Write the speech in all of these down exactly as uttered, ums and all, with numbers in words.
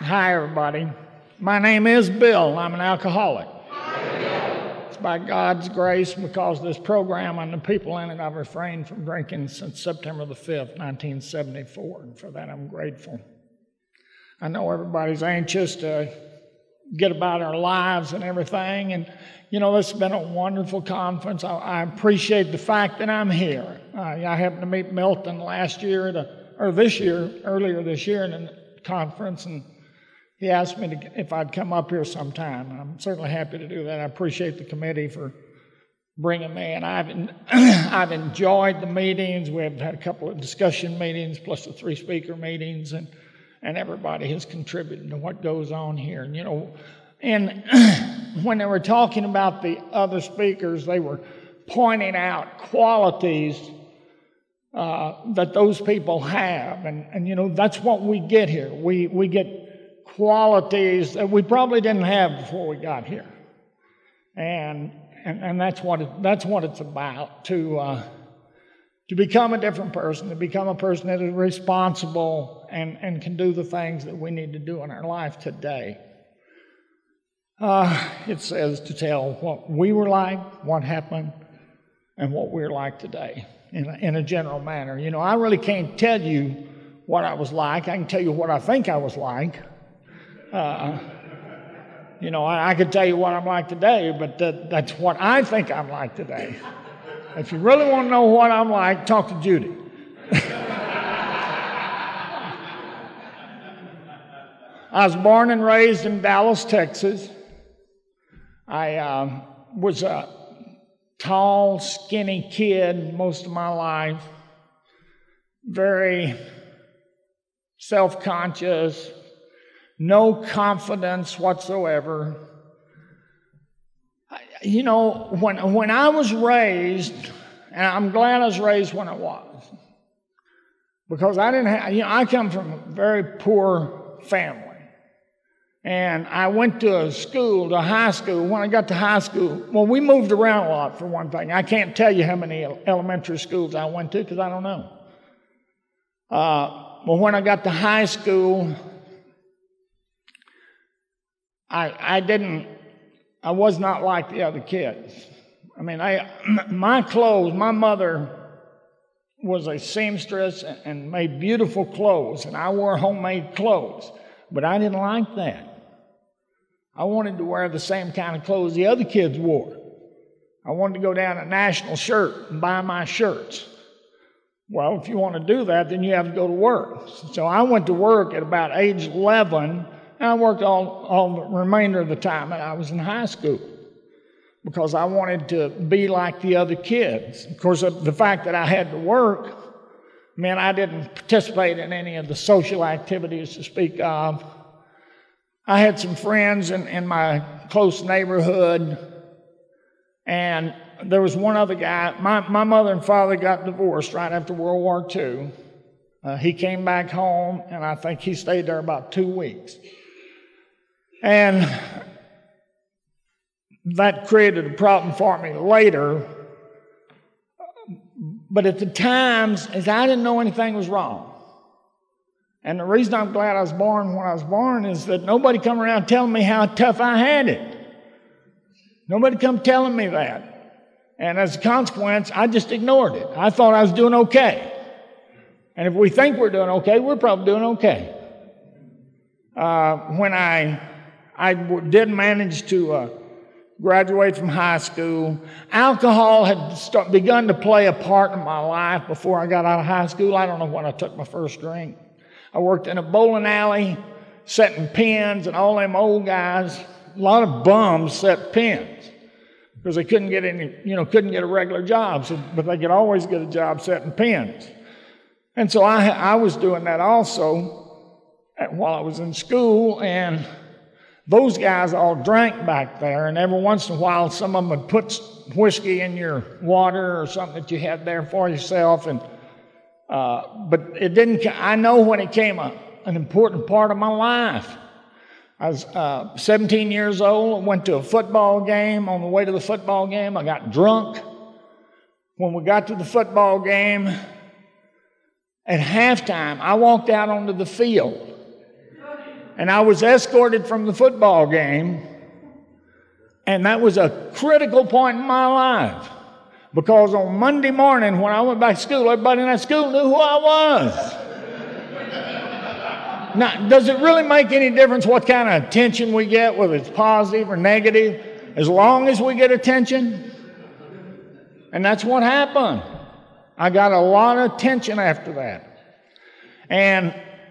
Hi, everybody. My name is Bill. I'm an alcoholic. It's by God's grace, because of this program and the people in it, I've refrained from drinking since September the fifth, nineteen seventy-four, and for that I'm grateful. I know everybody's anxious to get about our lives and everything, and you know, this has been a wonderful conference. I, I appreciate the fact that I'm here. Uh, I happened to meet Milton last year, at a, or this year, earlier this year in a conference, and he asked me to, if I'd come up here sometime. I'm certainly happy to do that. I appreciate the committee for bringing me, and I've I've enjoyed the meetings. We've had a couple of discussion meetings, plus the three speaker meetings, and and everybody has contributed to what goes on here. And you know, and when they were talking about the other speakers, they were pointing out qualities uh, that those people have, and and you know, that's what we get here. We we get qualities that we probably didn't have before we got here, and and, and that's what it, that's what it's about, to uh, to become a different person, to become a person that is responsible and and can do the things that we need to do in our life today. Uh, it says to tell what we were like, what happened, and what we're like today in a, in a general manner. You know, I really can't tell you what I was like. I can tell you what I think I was like. Uh, you know, I, I could tell you what I'm like today, but that, that's what I think I'm like today. If you really want to know what I'm like, talk to Judy. I was born and raised in Dallas, Texas. I uh, was a tall, skinny kid most of my life, very self-conscious, no confidence whatsoever. You know, when when I was raised, and I'm glad I was raised when I was, because I didn't have, you know, I come from a very poor family. And I went to a school, to high school. When I got to high school, well, we moved around a lot, for one thing. I can't tell you how many elementary schools I went to, because I don't know. Uh, well, when I got to high school, I, I didn't, I was not like the other kids. I mean, I, my clothes, my mother was a seamstress and made beautiful clothes, and I wore homemade clothes, but I didn't like that. I wanted to wear the same kind of clothes the other kids wore. I wanted to go down to National Shirt and buy my shirts. Well, if you want to do that, then you have to go to work. So I went to work at about age eleven, and I worked all, all the remainder of the time that I was in high school, because I wanted to be like the other kids. Of course, the fact that I had to work meant I didn't participate in any of the social activities to speak of. I had some friends in, in my close neighborhood, and there was one other guy. My, my mother and father got divorced right after World War Two. Uh, he came back home, and I think he stayed there about two weeks. And that created a problem for me later. But at the times, as I didn't know anything was wrong. And the reason I'm glad I was born when I was born is that nobody come around telling me how tough I had it. Nobody come telling me that. And as a consequence, I just ignored it. I thought I was doing okay. And if we think we're doing okay, we're probably doing okay. Uh, when I, I did manage to uh, graduate from high school, alcohol had start, begun to play a part in my life before I got out of high school. I don't know when I took my first drink. I worked in a bowling alley, setting pins, and all them old guys, a lot of bums set pins, because they couldn't get any, you know, couldn't get a regular job, so, but they could always get a job setting pins. And so I, I was doing that also at, while I was in school, and those guys all drank back there, and every once in a while some of them would put whiskey in your water or something that you had there for yourself, and uh, but it didn't, I know when it came a, an important part of my life. I was uh, seventeen years old. I went to a football game. On the way to the football game, I got drunk. When we got to the football game, at halftime, I walked out onto the field And I was escorted from the football game, and that was a critical point in my life. Because on Monday morning, when I went back to school, everybody in that school knew who I was. Now, does it really make any difference what kind of attention we get, whether it's positive or negative, as long as we get attention? And that's what happened. I got a lot of attention after that. And,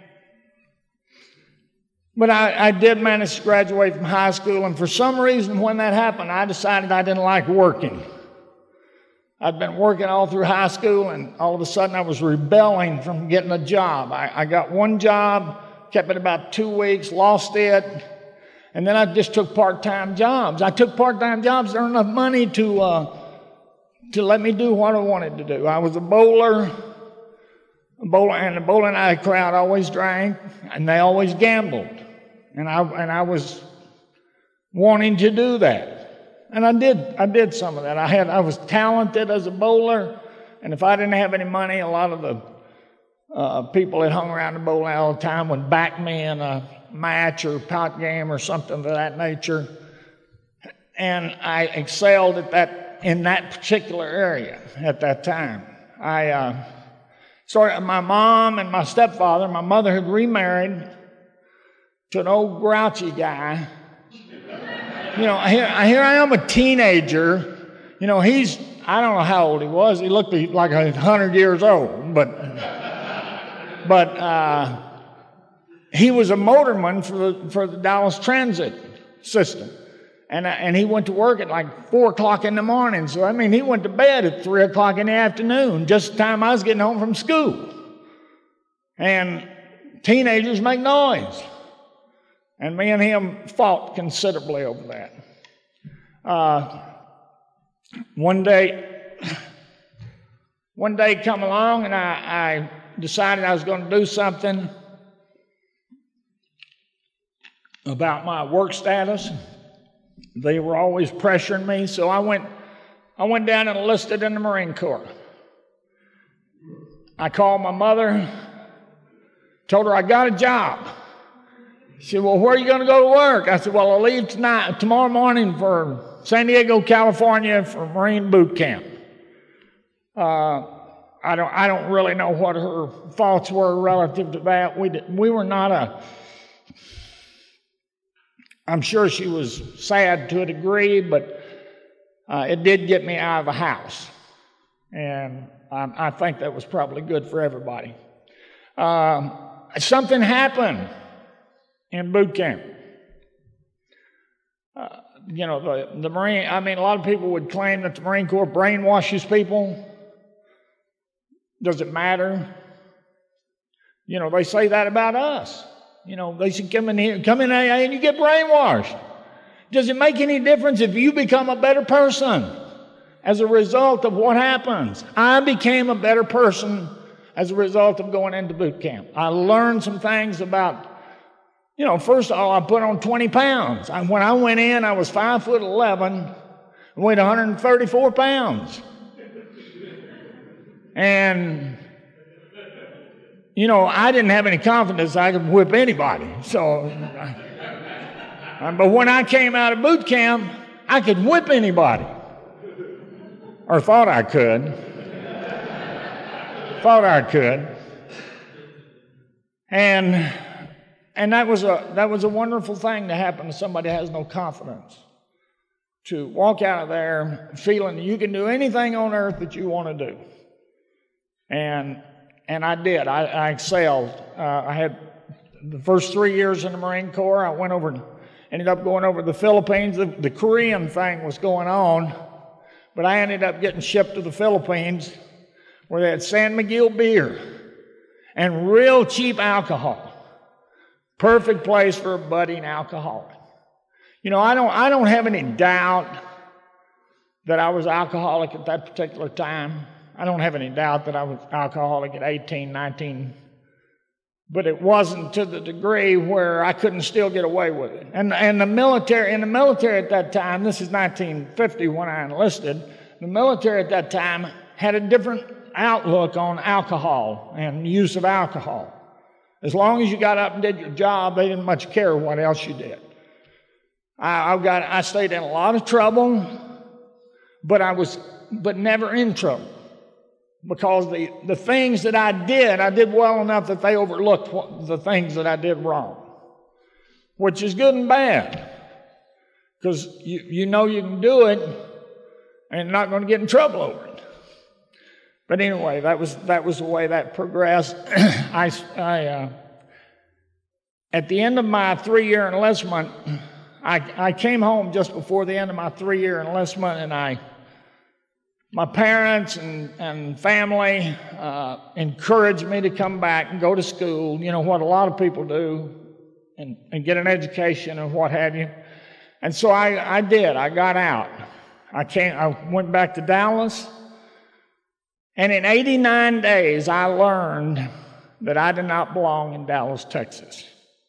but I, I did manage to graduate from high school, and for some reason when that happened, I decided I didn't like working. I'd been working all through high school, and all of a sudden I was rebelling from getting a job. I, I got one job, kept it about two weeks, lost it, and then I just took part-time jobs. I took part-time jobs to earn enough money to uh, to let me do what I wanted to do. I was a bowler, a bowler, and the bowling alley crowd always drank, and they always gambled, and I and I was wanting to do that. And I did, I did some of that. I had, I was talented as a bowler, and if I didn't have any money, a lot of the uh, people that hung around the bowling all the time would back me in a match or pot game or something of that nature. And I excelled at that in that particular area at that time. I uh, started. My mom and my stepfather. My mother had remarried to an old grouchy guy. You know, here, here I am, a teenager. You know, he's, I don't know how old he was. He looked like a hundred years old, but, but uh, he was a motorman for the for the Dallas Transit system, and and he went to work at like four o'clock in the morning. So I mean, he went to bed at three o'clock in the afternoon, just the time I was getting home from school. And teenagers make noise. And me and him fought considerably over that. Uh, one day, one day come along, and I, I decided I was going to do something about my work status. They were always pressuring me, so I went, I went down and enlisted in the Marine Corps. I called my mother, told her I got a job. She said, well, where are you going to go to work? I said, well, I'll leave tonight, tomorrow morning for San Diego, California for Marine boot camp. Uh, I don't, I don't really know what her thoughts were relative to that. We, did, we were not a, I'm sure she was sad to a degree, but uh, it did get me out of the house. And I, I think that was probably good for everybody. Um, something happened in boot camp. Uh, you know, the, the Marine, I mean, a lot of people would claim that the Marine Corps brainwashes people. Does it matter? You know, they say that about us. You know, they should come in here, come in A A and you get brainwashed. Does it make any difference if you become a better person as a result of what happens? I became a better person as a result of going into boot camp. I learned some things about, you know, first of all, I put on twenty pounds. I, when I went in, I was five foot eleven and weighed one hundred thirty-four pounds. And, you know, I didn't have any confidence I could whip anybody. So, uh, but when I came out of boot camp, I could whip anybody. Or thought I could. Thought I could. And... And that was a that was a wonderful thing to happen to somebody that has no confidence. To walk out of there feeling you can do anything on earth that you want to do. And and I did. I, I excelled. Uh, I had the first three years in the Marine Corps. I went over and ended up going over to the Philippines. The, the Korean thing was going on, but I ended up getting shipped to the Philippines where they had San Miguel beer and real cheap alcohol. Perfect place for a budding alcoholic. You know, I don't, I don't have any doubt that I was alcoholic at that particular time. I don't have any doubt that I was alcoholic at eighteen, nineteen. But it wasn't to the degree where I couldn't still get away with it. And, and the military, in the military at that time, this is nineteen fifty when I enlisted, the military at that time had a different outlook on alcohol and use of alcohol. As long as you got up and did your job, they didn't much care what else you did. I, I got, I stayed in a lot of trouble, but I was, but never in trouble, because the, the things that I did, I did well enough that they overlooked what, the things that I did wrong, which is good and bad, because you, you know you can do it and you're not going to get in trouble over it. But anyway, that was that was the way that progressed. I, I uh, at the end of my three-year enlistment, I, I came home just before the end of my three-year enlistment, and I, my parents and, and family uh, encouraged me to come back and go to school, you know, what a lot of people do, and, and get an education and what have you. And so I, I did. I got out. I came. I went back to Dallas. And in eighty-nine days, I learned that I did not belong in Dallas, Texas.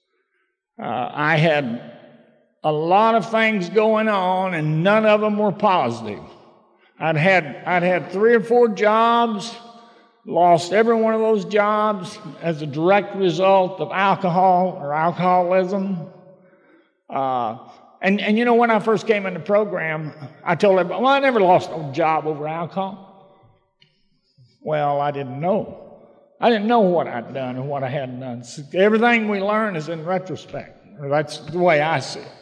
Uh, I had a lot of things going on, and none of them were positive. I'd had, I'd had three or four jobs, lost every one of those jobs as a direct result of alcohol or alcoholism. Uh, and, and you know, when I first came in the program, I told everybody, well, I never lost no job over alcohol. Well, I didn't know. I didn't know what I'd done and what I hadn't done. So everything we learn is in retrospect. Or that's the way I see it.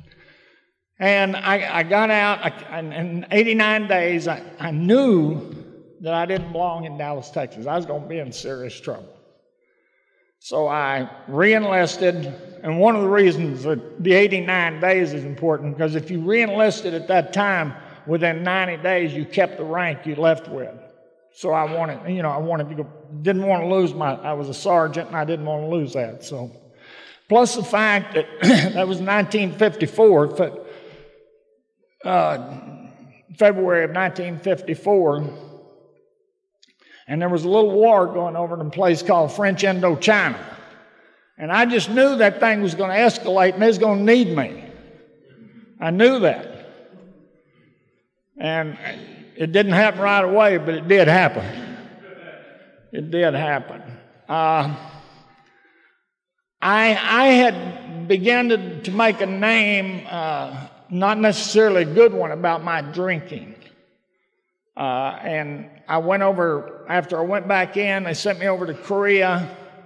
And I, I got out, I, and in eighty-nine days, I, I knew that I didn't belong in Dallas, Texas. I was going to be in serious trouble. So I re-enlisted, and one of the reasons that the eighty-nine days is important, because if you re-enlisted at that time, within ninety days, you kept the rank you left with. So I wanted, you know, I wanted to go, didn't want to lose my, I was a sergeant and I didn't want to lose that. So, plus the fact that that was nineteen fifty-four, uh, February of nineteen fifty-four, and there was a little war going over in a place called French Indochina. And I just knew that thing was going to escalate and they was going to need me. I knew that. And it didn't happen right away, but it did happen. It did happen. Uh, I, I had begun to, to make a name, uh, not necessarily a good one, about my drinking. Uh, and I went over, after I went back in, they sent me over to Korea.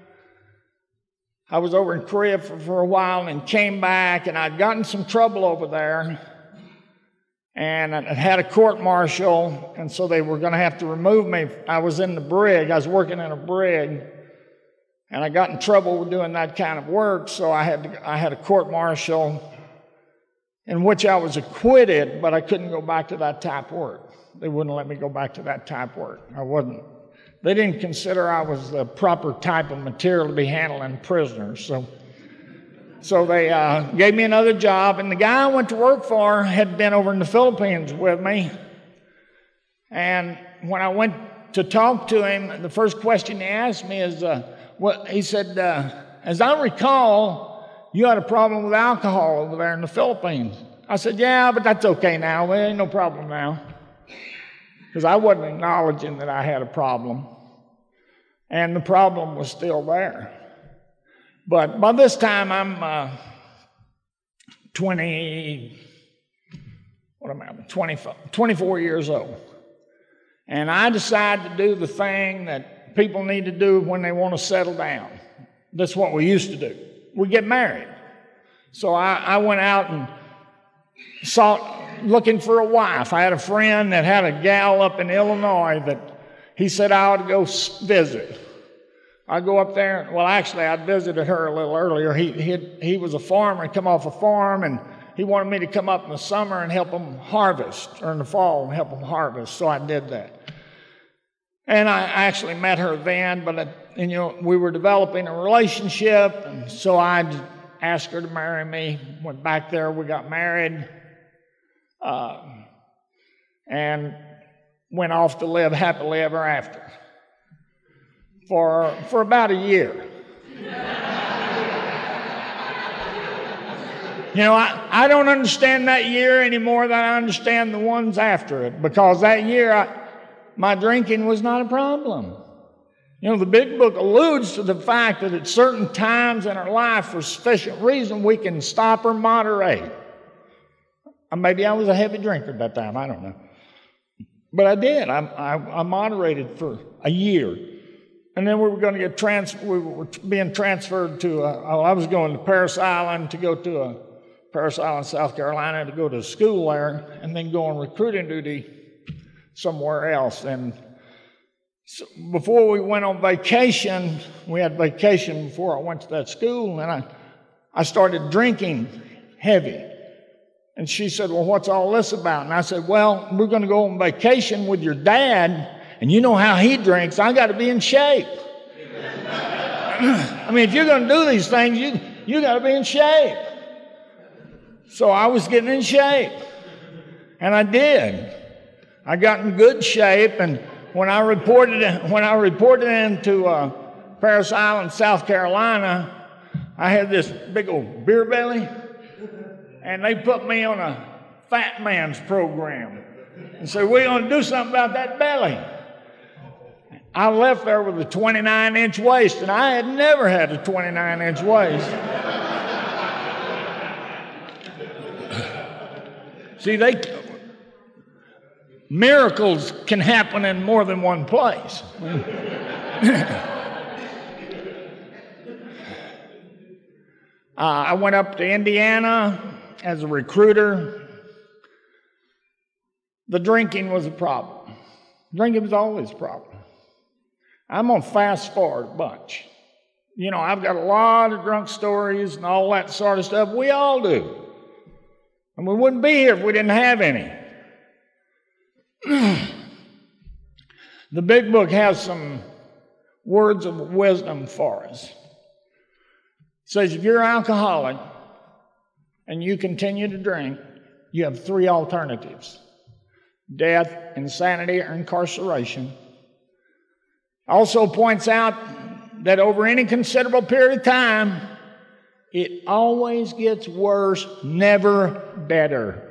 I was over in Korea for, for a while and came back, and I'd gotten some trouble over there. And I had a court-martial, and so they were going to have to remove me. I was in the brig. I was working in a brig, and I got in trouble with doing that kind of work, so I had to, I had a court-martial in which I was acquitted, but I couldn't go back to that type of work. They wouldn't let me go back to that type of work. I wasn't. They didn't consider I was the proper type of material to be handling prisoners, so... So they uh, gave me another job, and the guy I went to work for had been over in the Philippines with me. And when I went to talk to him, the first question he asked me is, uh, what, he said, uh, as I recall, you had a problem with alcohol over there in the Philippines. I said, yeah, but that's okay now. There ain't no problem now. Because I wasn't acknowledging that I had a problem. And the problem was still there. But by this time, I'm uh, twenty, what am I, twenty-five, twenty-four years old. And I decided to do the thing that people need to do when they want to settle down. That's what we used to do. We get married. So I, I went out and sought, looking for a wife. I had a friend that had a gal up in Illinois that he said I ought to go visit. I'd go up there. Well, actually, I'd visited her a little earlier. He he he was a farmer and come off a farm, and he wanted me to come up in the summer and help him harvest, or in the fall and help him harvest. So I did that. And I actually met her then, but I, and, you know, we were developing a relationship, and so I asked her to marry me. Went back there, we got married, uh, and went off to live happily ever after. For, for about a year. You know, I, I don't understand that year any more than I understand the ones after it, because that year I, my drinking was not a problem. You know, the big book alludes to the fact that at certain times in our life, for sufficient reason, we can stop or moderate. Or maybe I was a heavy drinker at that time, I don't know. But I did. I, I, I moderated for a year. And then we were going to get trans. We were being transferred to, uh, oh, I was going to Parris Island to go to a, Parris Island, South Carolina, to go to school there, and then go on recruiting duty somewhere else. And so before we went on vacation, we had vacation before I went to that school, and I, I started drinking heavy. And she said, well, what's all this about? And I said, well, we're going to go on vacation with your dad, and you know how he drinks. I got to be in shape. I mean, if you're going to do these things, you you got to be in shape. So I was getting in shape, and I did. I got in good shape, and when I reported when I reported into uh, Parris Island, South Carolina, I had this big old beer belly, and they put me on a fat man's program and said, we're going to do something about that belly. I left there with a twenty-nine inch waist, and I had never had a twenty-nine inch waist. See, they miracles can happen in more than one place. uh, I went up to Indiana as a recruiter. The drinking was a problem. Drinking was always a problem. I'm going to fast forward a bunch. You know, I've got a lot of drunk stories and all that sort of stuff. We all do. And we wouldn't be here if we didn't have any. The big book has some words of wisdom for us. It says if you're an alcoholic and you continue to drink, you have three alternatives: death, insanity, or incarceration. Also points out that over any considerable period of time, it always gets worse, never better.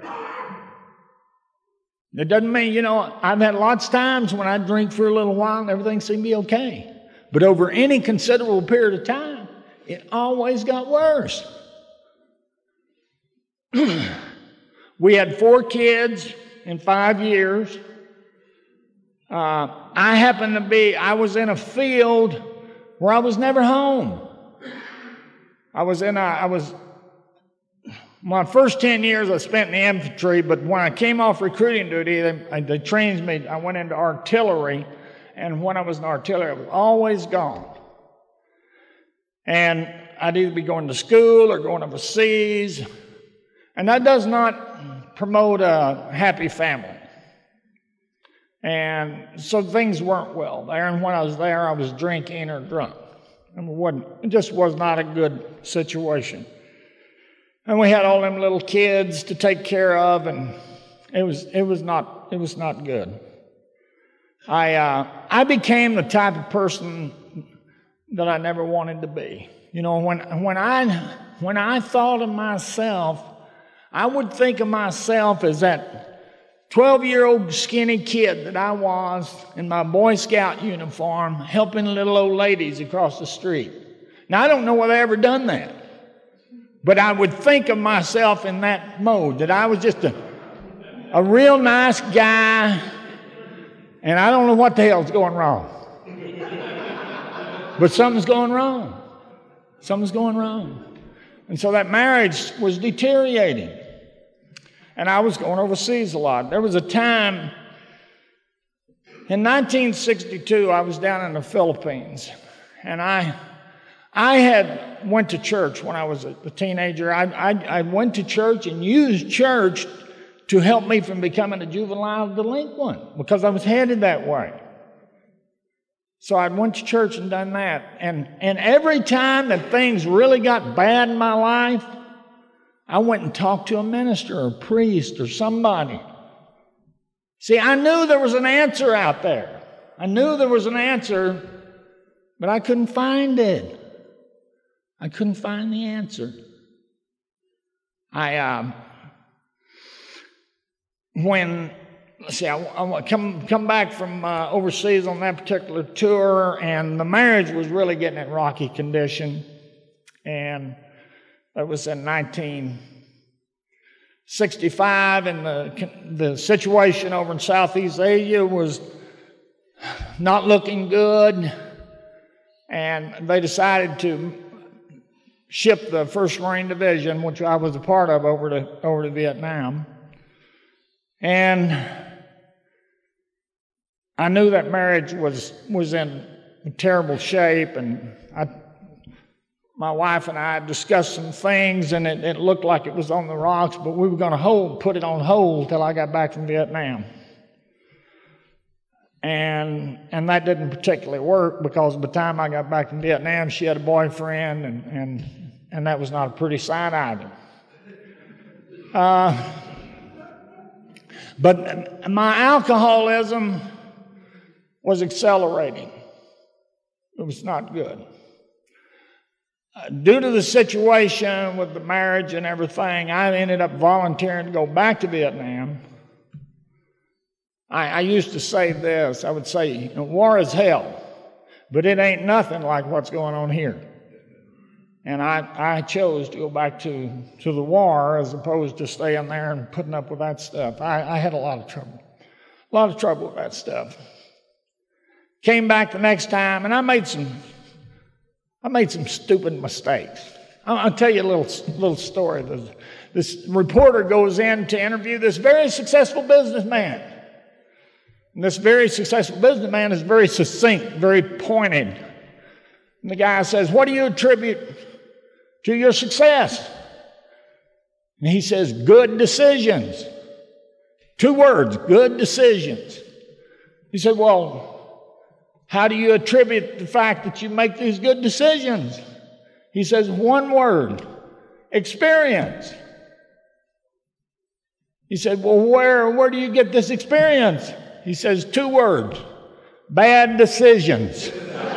It doesn't mean, you know, I've had lots of times when I drink for a little while and everything seemed to be okay. But over any considerable period of time, it always got worse. We had four kids in five years. Uh, I happened to be, I was in a field where I was never home. I was in a, I was, my first ten years I spent in the infantry, but when I came off recruiting duty, they, they trained me, I went into artillery, and when I was in artillery, I was always gone. And I'd either be going to school or going overseas, and that does not promote a happy family. And so things weren't well there, and when I was there, I was drinking or drunk. And it, wasn't, it just was not a good situation. And we had all them little kids to take care of, and it was it was not it was not good. I uh, I became the type of person that I never wanted to be. You know, when when I when I thought of myself, I would think of myself as that twelve-year-old skinny kid that I was in my Boy Scout uniform, helping little old ladies across the street. Now, I don't know whether I ever done that, but I would think of myself in that mode, that I was just a, a real nice guy, and I don't know what the hell's going wrong. But something's going wrong. Something's going wrong. And so that marriage was deteriorating. And I was going overseas a lot. There was a time in nineteen sixty-two, I was down in the Philippines, and I I had went to church when I was a, a teenager. I, I, I went to church and used church to help me from becoming a juvenile delinquent because I was headed that way. So I went to church and done that. And, and every time that things really got bad in my life, I went and talked to a minister or a priest or somebody. See, I knew there was an answer out there. I knew there was an answer, but I couldn't find it. I couldn't find the answer. I, uh, when let's see, I, I come come back from uh, overseas on that particular tour, and the marriage was really getting in rocky condition. And that was in nineteen sixty-five, and the the situation over in Southeast Asia was not looking good, and they decided to ship the First Marine Division, which I was a part of, over to over to Vietnam. And I knew that marriage was was in terrible shape, and I, my wife and I discussed some things, and it, it looked like it was on the rocks, but we were going to hold, put it on hold till I got back from Vietnam. And and that didn't particularly work, because by the time I got back from Vietnam, she had a boyfriend, and and, and that was not a pretty sight either. Uh, but my alcoholism was accelerating. It was not good. Uh, due to the situation with the marriage and everything, I ended up volunteering to go back to Vietnam. I, I used to say this. I would say, war is hell, but it ain't nothing like what's going on here. And I, I chose to go back to, to the war as opposed to staying there and putting up with that stuff. I, I had a lot of trouble. A lot of trouble with that stuff. Came back the next time, and I made some I made some stupid mistakes. I'll, I'll tell you a little, little story. This, this reporter goes in to interview this very successful businessman. And this very successful businessman is very succinct, very pointed. And the guy says, "What do you attribute to your success?" And he says, "Good decisions." Two words, good decisions. He said, "Well, how do you attribute the fact that you make these good decisions?" He says, "One word, experience." He said, "Well, where, where do you get this experience?" He says, "Two words, bad decisions."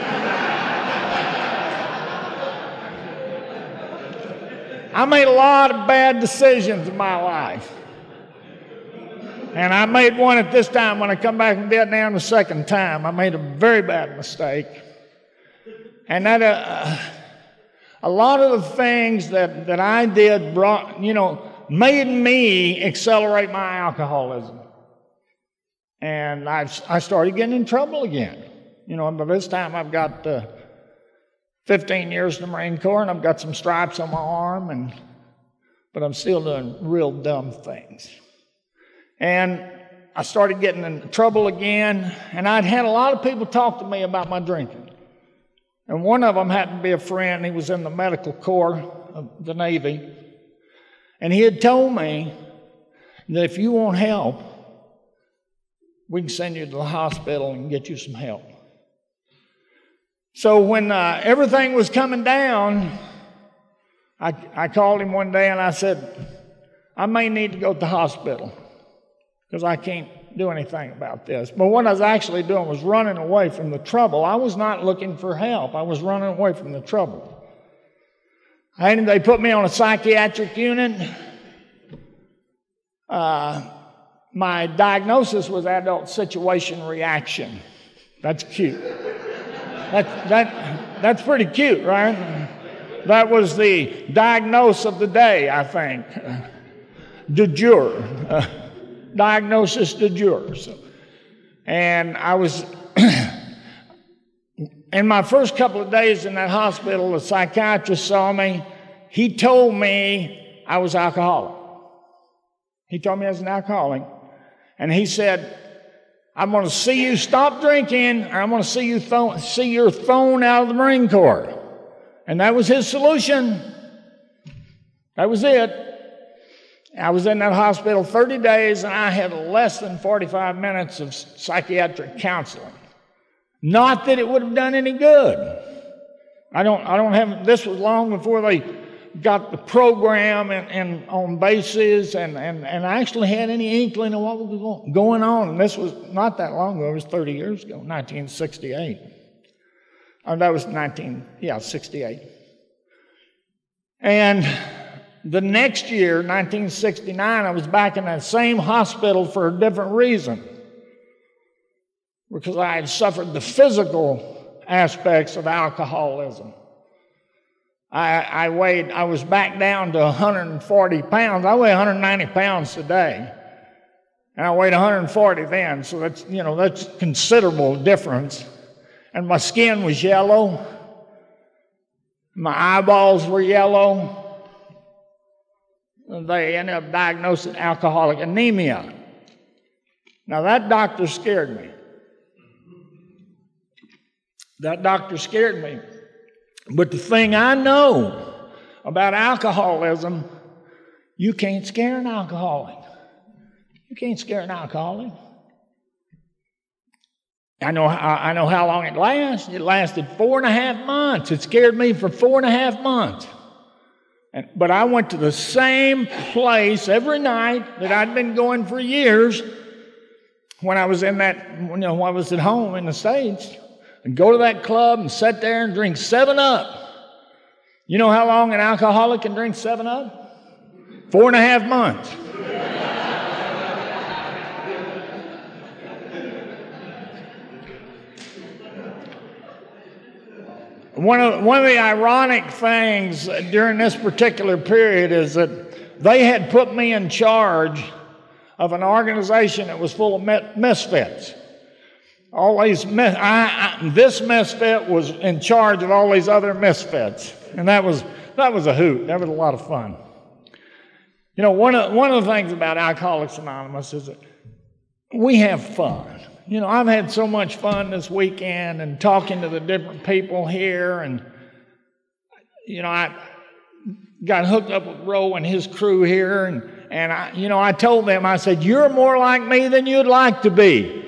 I made a lot of bad decisions in my life. And I made one at this time when I come back from Vietnam the second time. I made a very bad mistake. And that uh, a lot of the things that, that I did brought, you know, made me accelerate my alcoholism. And I, I started getting in trouble again. You know, by this time I've got uh, fifteen years in the Marine Corps, and I've got some stripes on my arm, and but I'm still doing real dumb things. And I started getting in trouble again, and I'd had a lot of people talk to me about my drinking. And one of them happened to be a friend. He was in the medical corps of the Navy. And he had told me that if you want help, we can send you to the hospital and get you some help. So when uh, everything was coming down, I, I called him one day and I said, "I may need to go to the hospital because I can't do anything about this." But what I was actually doing was running away from the trouble. I was not looking for help. I was running away from the trouble. And they put me on a psychiatric unit. Uh, my diagnosis was adult situation reaction. That's cute. That, that, that's pretty cute, right? That was the diagnosis of the day, I think. De jure. Uh, diagnosis de jure. So, and I was, in my first couple of days in that hospital, the psychiatrist saw me. He told me I was alcoholic. He told me I was an alcoholic. And he said, "I'm going to see you stop drinking, or I'm going to see you th- see you're thrown out of the Marine Corps." And that was his solution. That was it. I was in that hospital thirty days, and I had less than forty-five minutes of psychiatric counseling. Not that it would have done any good. I don't, I don't have, this was long before they got the program and, and on bases, and, and, and I actually had any inkling of what was going on. And this was not that long ago. It was thirty years ago, nineteen sixty-eight. Oh, that was nineteen, yeah, sixty-eight. And the next year, nineteen sixty-nine, I was back in that same hospital for a different reason, because I had suffered the physical aspects of alcoholism. I, I weighed, I was back down to one hundred forty pounds. I weigh one hundred ninety pounds today. And I weighed one hundred forty then, so that's, you know, that's considerable difference. And my skin was yellow. My eyeballs were yellow. They ended up diagnosing alcoholic anemia. Now that doctor scared me. That doctor scared me. But the thing I know about alcoholism, you can't scare an alcoholic. You can't scare an alcoholic. I know, I know how long it lasts. It lasted four and a half months. It scared me for four and a half months. And, but I went to the same place every night that I'd been going for years when I was in that, you know, when I was at home in the States, and go to that club and sit there and drink seven up. You know how long an alcoholic can drink seven up? Four and a half months. One of, one of the ironic things during this particular period is that they had put me in charge of an organization that was full of misfits. All these, I, I, this misfit was in charge of all these other misfits, and that was that was a hoot. That was a lot of fun. You know, one of one of the things about Alcoholics Anonymous is that we have fun. You know, I've had so much fun this weekend and talking to the different people here, and you know, I got hooked up with Roe and his crew here, and and I, you know, I told them, I said, "You're more like me than you'd like to be.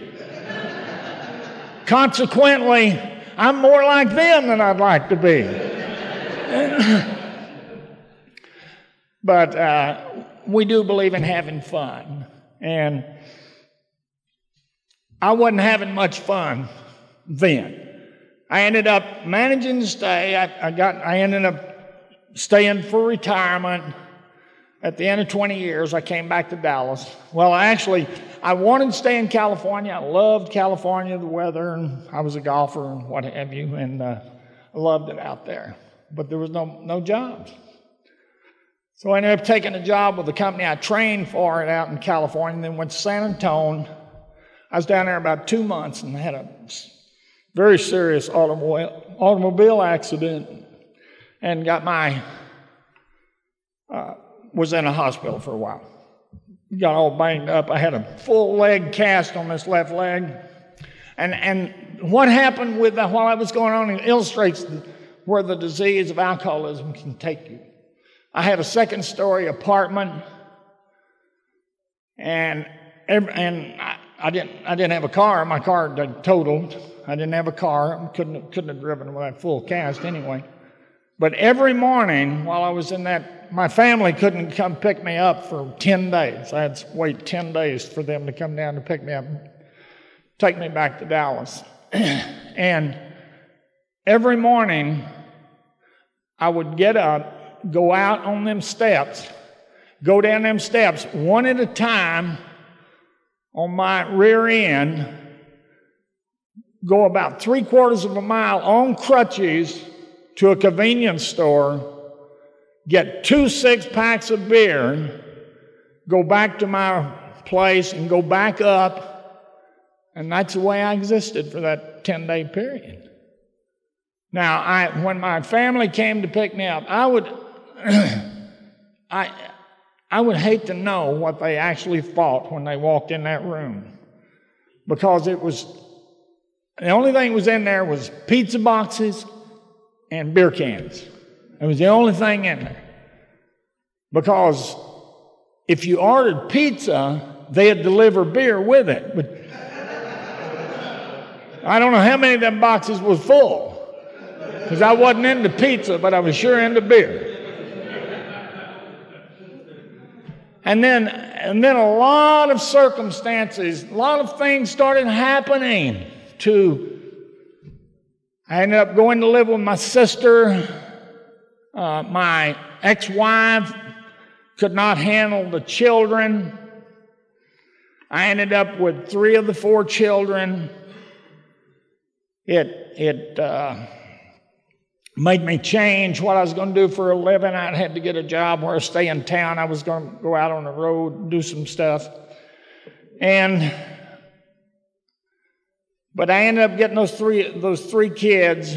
Consequently, I'm more like them than I'd like to be." But uh, we do believe in having fun, and I wasn't having much fun then. I ended up managing to stay. I, I got. I ended up staying for retirement. At the end of twenty years, I came back to Dallas. Well, actually, I wanted to stay in California. I loved California, the weather, and I was a golfer and what have you, and uh, I loved it out there. But there was no no jobs. So I ended up taking a job with the company I trained for it out in California, and then went to San Antonio. I was down there about two months and had a very serious automobile, automobile accident and got my, uh, was in a hospital for a while. Got all banged up. I had a full leg cast on this left leg. And and what happened with that while that was going on, it illustrates where the disease of alcoholism can take you. I had a second story apartment, and every, and I, I didn't I didn't have a car. My car totaled. I didn't have a car. I couldn't couldn't have driven with that full cast anyway. But every morning while I was in that, my family couldn't come pick me up for ten days. I had to wait ten days for them to come down to pick me up and take me back to Dallas. And every morning I would get up, go out on them steps, go down them steps one at a time on my rear end, go about three quarters of a mile on crutches to a convenience store, get two six-packs of beer, go back to my place and go back up, and that's the way I existed for that ten-day period. Now, I, when my family came to pick me up, I would, I, I would hate to know what they actually thought when they walked in that room, because it was, the only thing that was in there was pizza boxes and beer cans. It was the only thing in there. Because if you ordered pizza, they'd deliver beer with it. But I don't know how many of them boxes was full, because I wasn't into pizza, but I was sure into beer. And then, and then a lot of circumstances, a lot of things started happening to, I ended up going to live with my sister, uh, my ex-wife could not handle the children. I ended up with three of the four children. It, it uh, made me change what I was going to do for a living. I had to get a job where I stay in town. I was going to go out on the road and do some stuff. And, but I ended up getting those three, those three kids.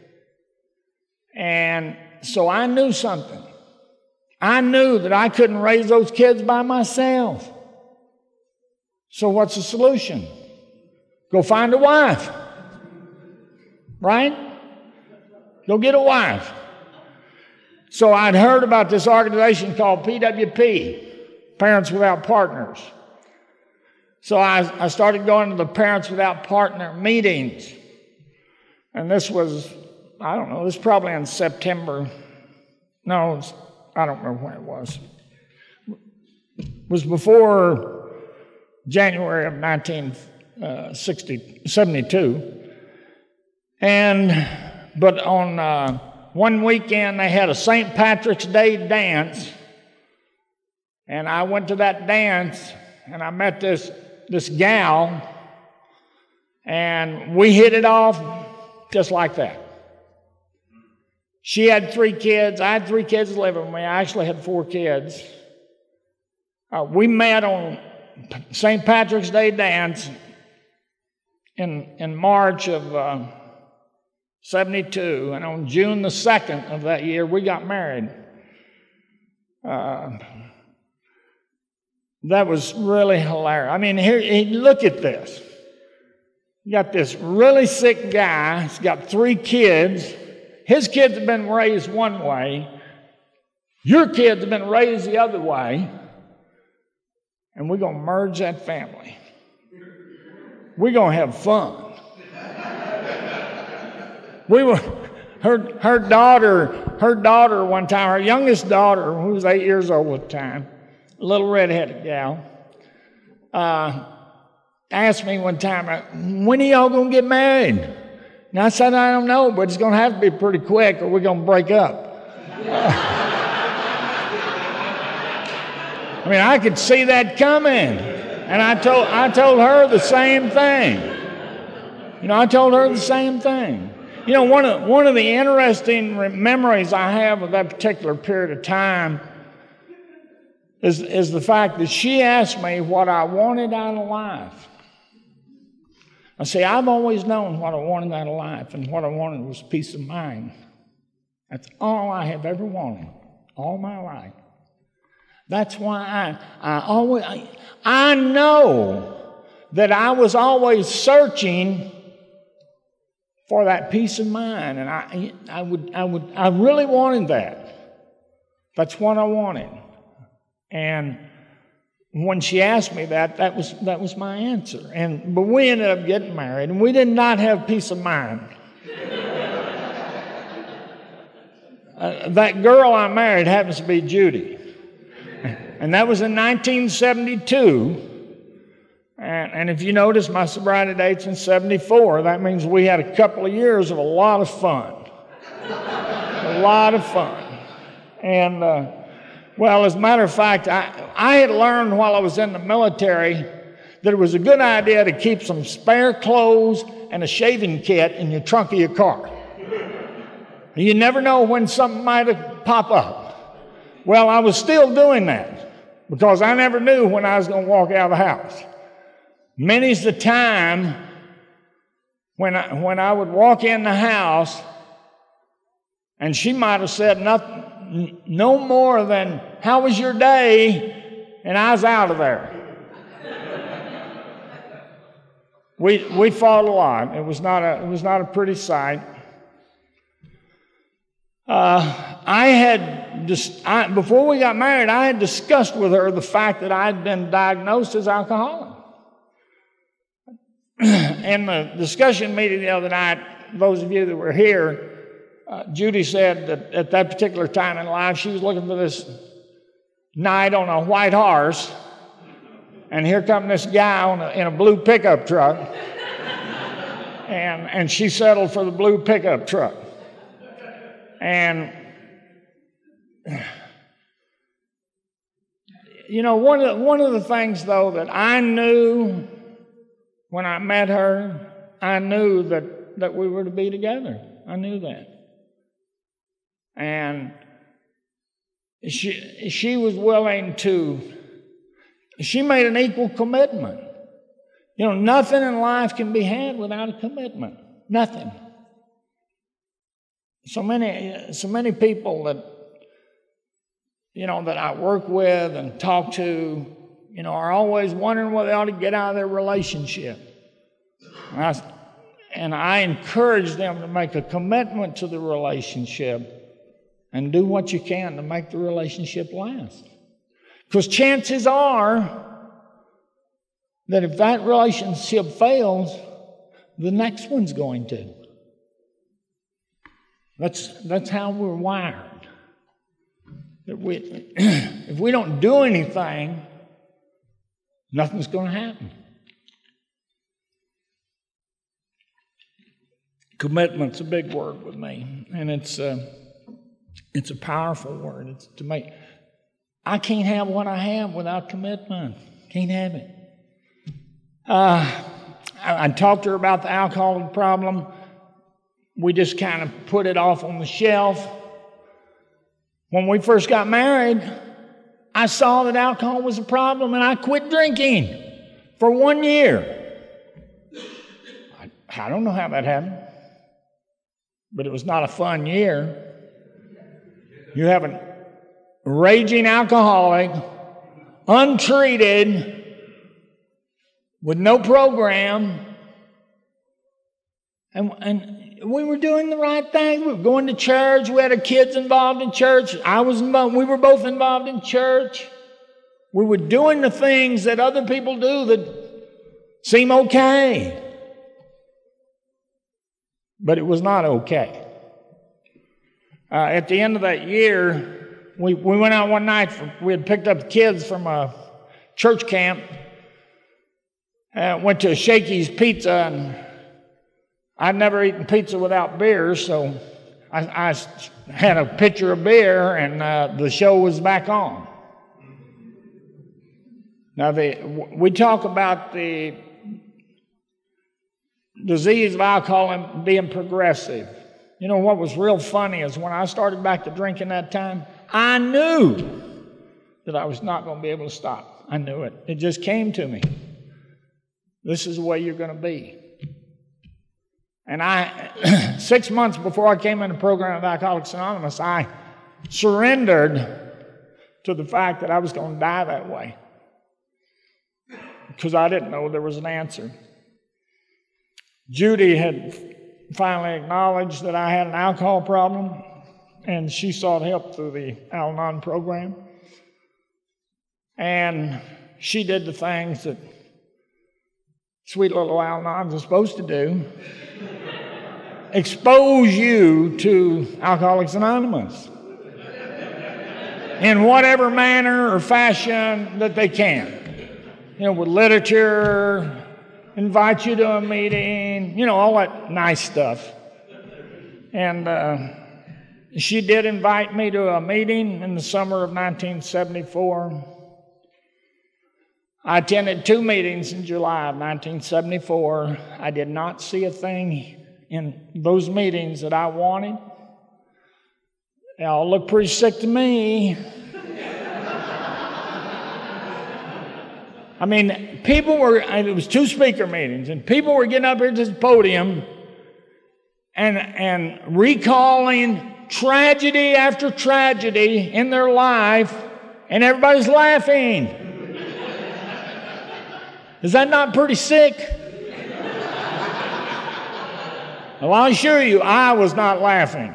And so I knew something. I knew that I couldn't raise those kids by myself. So what's the solution? Go find a wife. Right? Go get a wife. So I'd heard about this organization called P W P, Parents Without Partners. So I, I started going to the Parents Without Partner meetings. And this was, I don't know, this was probably in September. No, it was, I don't remember when it was. It was before January of nineteen seventy-two. And, but on uh, one weekend, they had a Saint Patrick's Day dance. And I went to that dance, and I met this, this gal, and we hit it off just like that. She had three kids. I had three kids living with me. I actually had four kids. Uh, we met on Saint Patrick's Day dance in, in March of uh, seventy-two, and on June the second of that year, we got married. Uh, that was really hilarious. I mean, here, look at this. You got this really sick guy. He's got three kids. His kids have been raised one way. Your kids have been raised the other way. And we're going to merge that family. We're going to have fun. We were, her, her daughter, her daughter one time, her youngest daughter, who was eight years old at the time, a little redheaded gal, uh, asked me one time, when are y'all going to get married? And I said, I don't know, but it's going to have to be pretty quick or we're going to break up. I mean, I could see that coming. And I told, I told her the same thing. You know, I told her the same thing. You know, one of, one of the interesting memories I have of that particular period of time is, is the fact that she asked me what I wanted out of life. I say, I've always known what I wanted out of life, and what I wanted was peace of mind. That's all I have ever wanted, all my life. That's why I, I always, I, I know that I was always searching for that peace of mind, and I, I would, I would, I really wanted that. That's what I wanted. And when she asked me that, that was that was my answer. And but we ended up getting married, and we did not have peace of mind. uh, that girl I married happens to be Judy, and that was in nineteen seventy-two. And, and if you notice, my sobriety date's in seventy-four. That means we had a couple of years of a lot of fun. A lot of fun. And, uh, well, as a matter of fact, I, I had learned while I was in the military that it was a good idea to keep some spare clothes and a shaving kit in your trunk of your car. You never know when something might pop up. Well, I was still doing that because I never knew when I was going to walk out of the house. Many's the time when I, when I would walk in the house and she might have said nothing, no more than, how was your day? And I was out of there. we we fought a lot. It was not a it was not a pretty sight. Uh, I had dis- I, before we got married, I had discussed with her the fact that I had been diagnosed as alcoholic. In the discussion meeting the other night, those of you that were here, uh, Judy said that at that particular time in life, she was looking for this knight on a white horse, and here come this guy on a, in a blue pickup truck, and and she settled for the blue pickup truck. And you know, one of the, one of the things, though, that I knew when I met her, I knew that, that we were to be together. I knew that. And she, she was willing to, she made an equal commitment. You know, nothing in life can be had without a commitment. Nothing. So many, so many people that, you know, that I work with and talk to, you know, are always wondering what they ought to get out of their relationship. And I, and I encourage them to make a commitment to the relationship and do what you can to make the relationship last. Because chances are that if that relationship fails, the next one's going to. That's, that's how we're wired. That we, if we don't do anything, nothing's going to happen. Commitment's a big word with me, and it's a, it's a powerful word. It's to make. I can't have what I have without commitment. Can't have it. Uh, I, I talked to her about the alcohol problem. We just kind of put it off on the shelf. When we first got married, I saw that alcohol was a problem, and I quit drinking for one year. I, I don't know how that happened, but it was not a fun year. You have a raging alcoholic, untreated, with no program, and, and we were doing the right thing. We were going to church. We had our kids involved in church. I was involved. We were both involved in church. We were doing the things that other people do that seem okay. But it was not okay. Uh, at the end of that year, we, we went out one night. For, we had picked up the kids from a church camp. Uh, went to a Shakey's Pizza, and I'd never eaten pizza without beer, so I, I had a pitcher of beer, and uh, the show was back on. Now, the, we talk about the disease of alcohol being progressive. You know what was real funny is when I started back to drinking that time, I knew that I was not going to be able to stop. I knew it. It just came to me. This is the way you're going to be. And I, six months before I came in the program of Alcoholics Anonymous, I surrendered to the fact that I was going to die that way. Because I didn't know there was an answer. Judy had finally acknowledged that I had an alcohol problem, and she sought help through the Al-Anon program. And she did the things that sweet little Al-Anons are supposed to do. Expose you to Alcoholics Anonymous in whatever manner or fashion that they can. You know, with literature, invite you to a meeting, you know, all that nice stuff. And uh, she did invite me to a meeting in the summer of nineteen seventy-four. I attended two meetings in July of nineteen seventy-four. I did not see a thing in those meetings that I wanted. They all looked pretty sick to me. I mean, people were, it was two speaker meetings, and people were getting up here to the podium and, and recalling tragedy after tragedy in their life, and everybody's laughing. Is that not pretty sick? Well, I assure you, I was not laughing.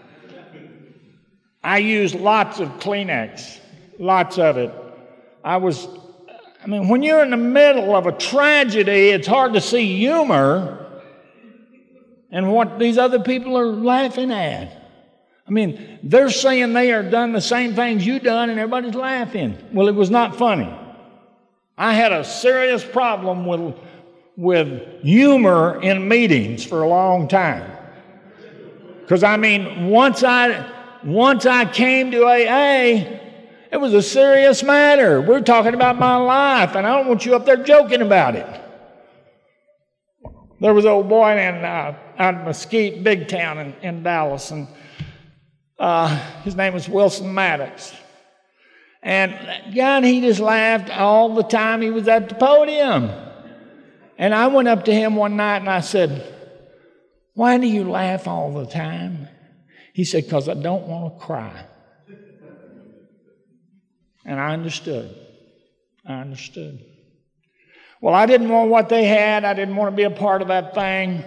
I used lots of Kleenex, lots of it. I was, I mean, when you're in the middle of a tragedy, it's hard to see humor in what these other people are laughing at. I mean, they're saying they are done the same things you done, and everybody's laughing. Well, it was not funny. I had a serious problem with, with humor in meetings for a long time. Because, I mean, once I, once I came to A A, It was a serious matter. We're talking about my life, and I don't want you up there joking about it. There was an old boy in uh, out of Mesquite, big town in, in Dallas, and uh, his name was Wilson Maddox. And that guy, he just laughed all the time he was at the podium. And I went up to him one night and I said, "Why do you laugh all the time?" He said, "Because I don't want to cry." And I understood. I understood. Well, I didn't want what they had. I didn't want to be a part of that thing.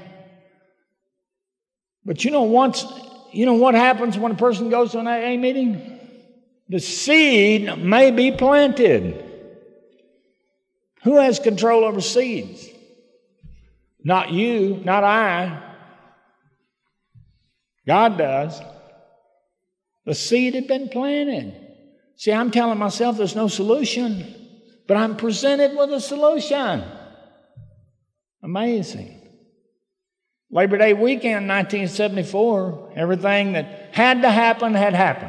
But you know, once, you know what happens when a person goes to an A A meeting? The seed may be planted. Who has control over seeds? Not you, not I. God does. The seed had been planted. See, I'm telling myself there's no solution, but I'm presented with a solution. Amazing. Labor Day weekend, nineteen seventy-four, everything that had to happen had happened.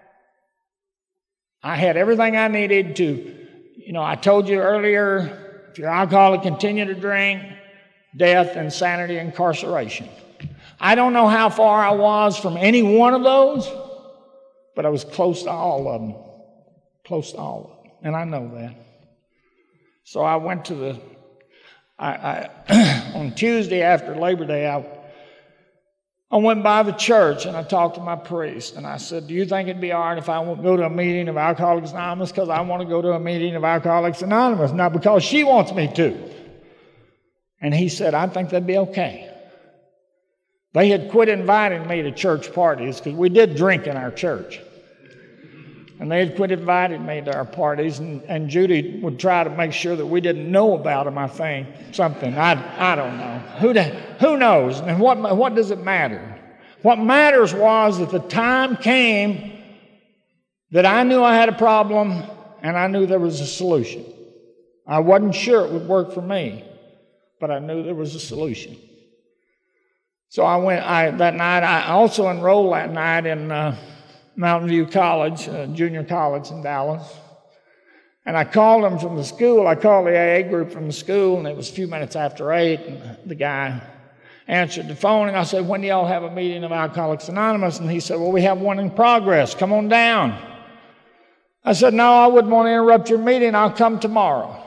I had everything I needed to, you know, I told you earlier, if you're alcoholic, continue to drink, death, insanity, incarceration. I don't know how far I was from any one of those, but I was close to all of them. Close to all of them. And I know that. So I went to the, I, I on Tuesday after Labor Day, I, I went by the church and I talked to my priest. And I said, "Do you think it'd be all right if I won't go to a meeting of Alcoholics Anonymous? Because I want to go to a meeting of Alcoholics Anonymous, not because she wants me to." And he said, "I think that'd be okay." They had quit inviting me to church parties because we did drink in our church. And they had quit inviting me to our parties, and, and Judy would try to make sure that we didn't know about them, I think, something. I, I don't know. Who, the, who knows? And what, what does it matter? What matters was that the time came that I knew I had a problem, and I knew there was a solution. I wasn't sure it would work for me, but I knew there was a solution. So I went, I, that night, I also enrolled that night in uh, Mountain View College, uh, junior college in Dallas. And I called them from the school. I called the A A group from the school, and it was a few minutes after eight, and the guy answered the phone, and I said, "When do y'all have a meeting of Alcoholics Anonymous?" And he said, "Well, we have one in progress. Come on down." I said, "No, I wouldn't want to interrupt your meeting. I'll come tomorrow."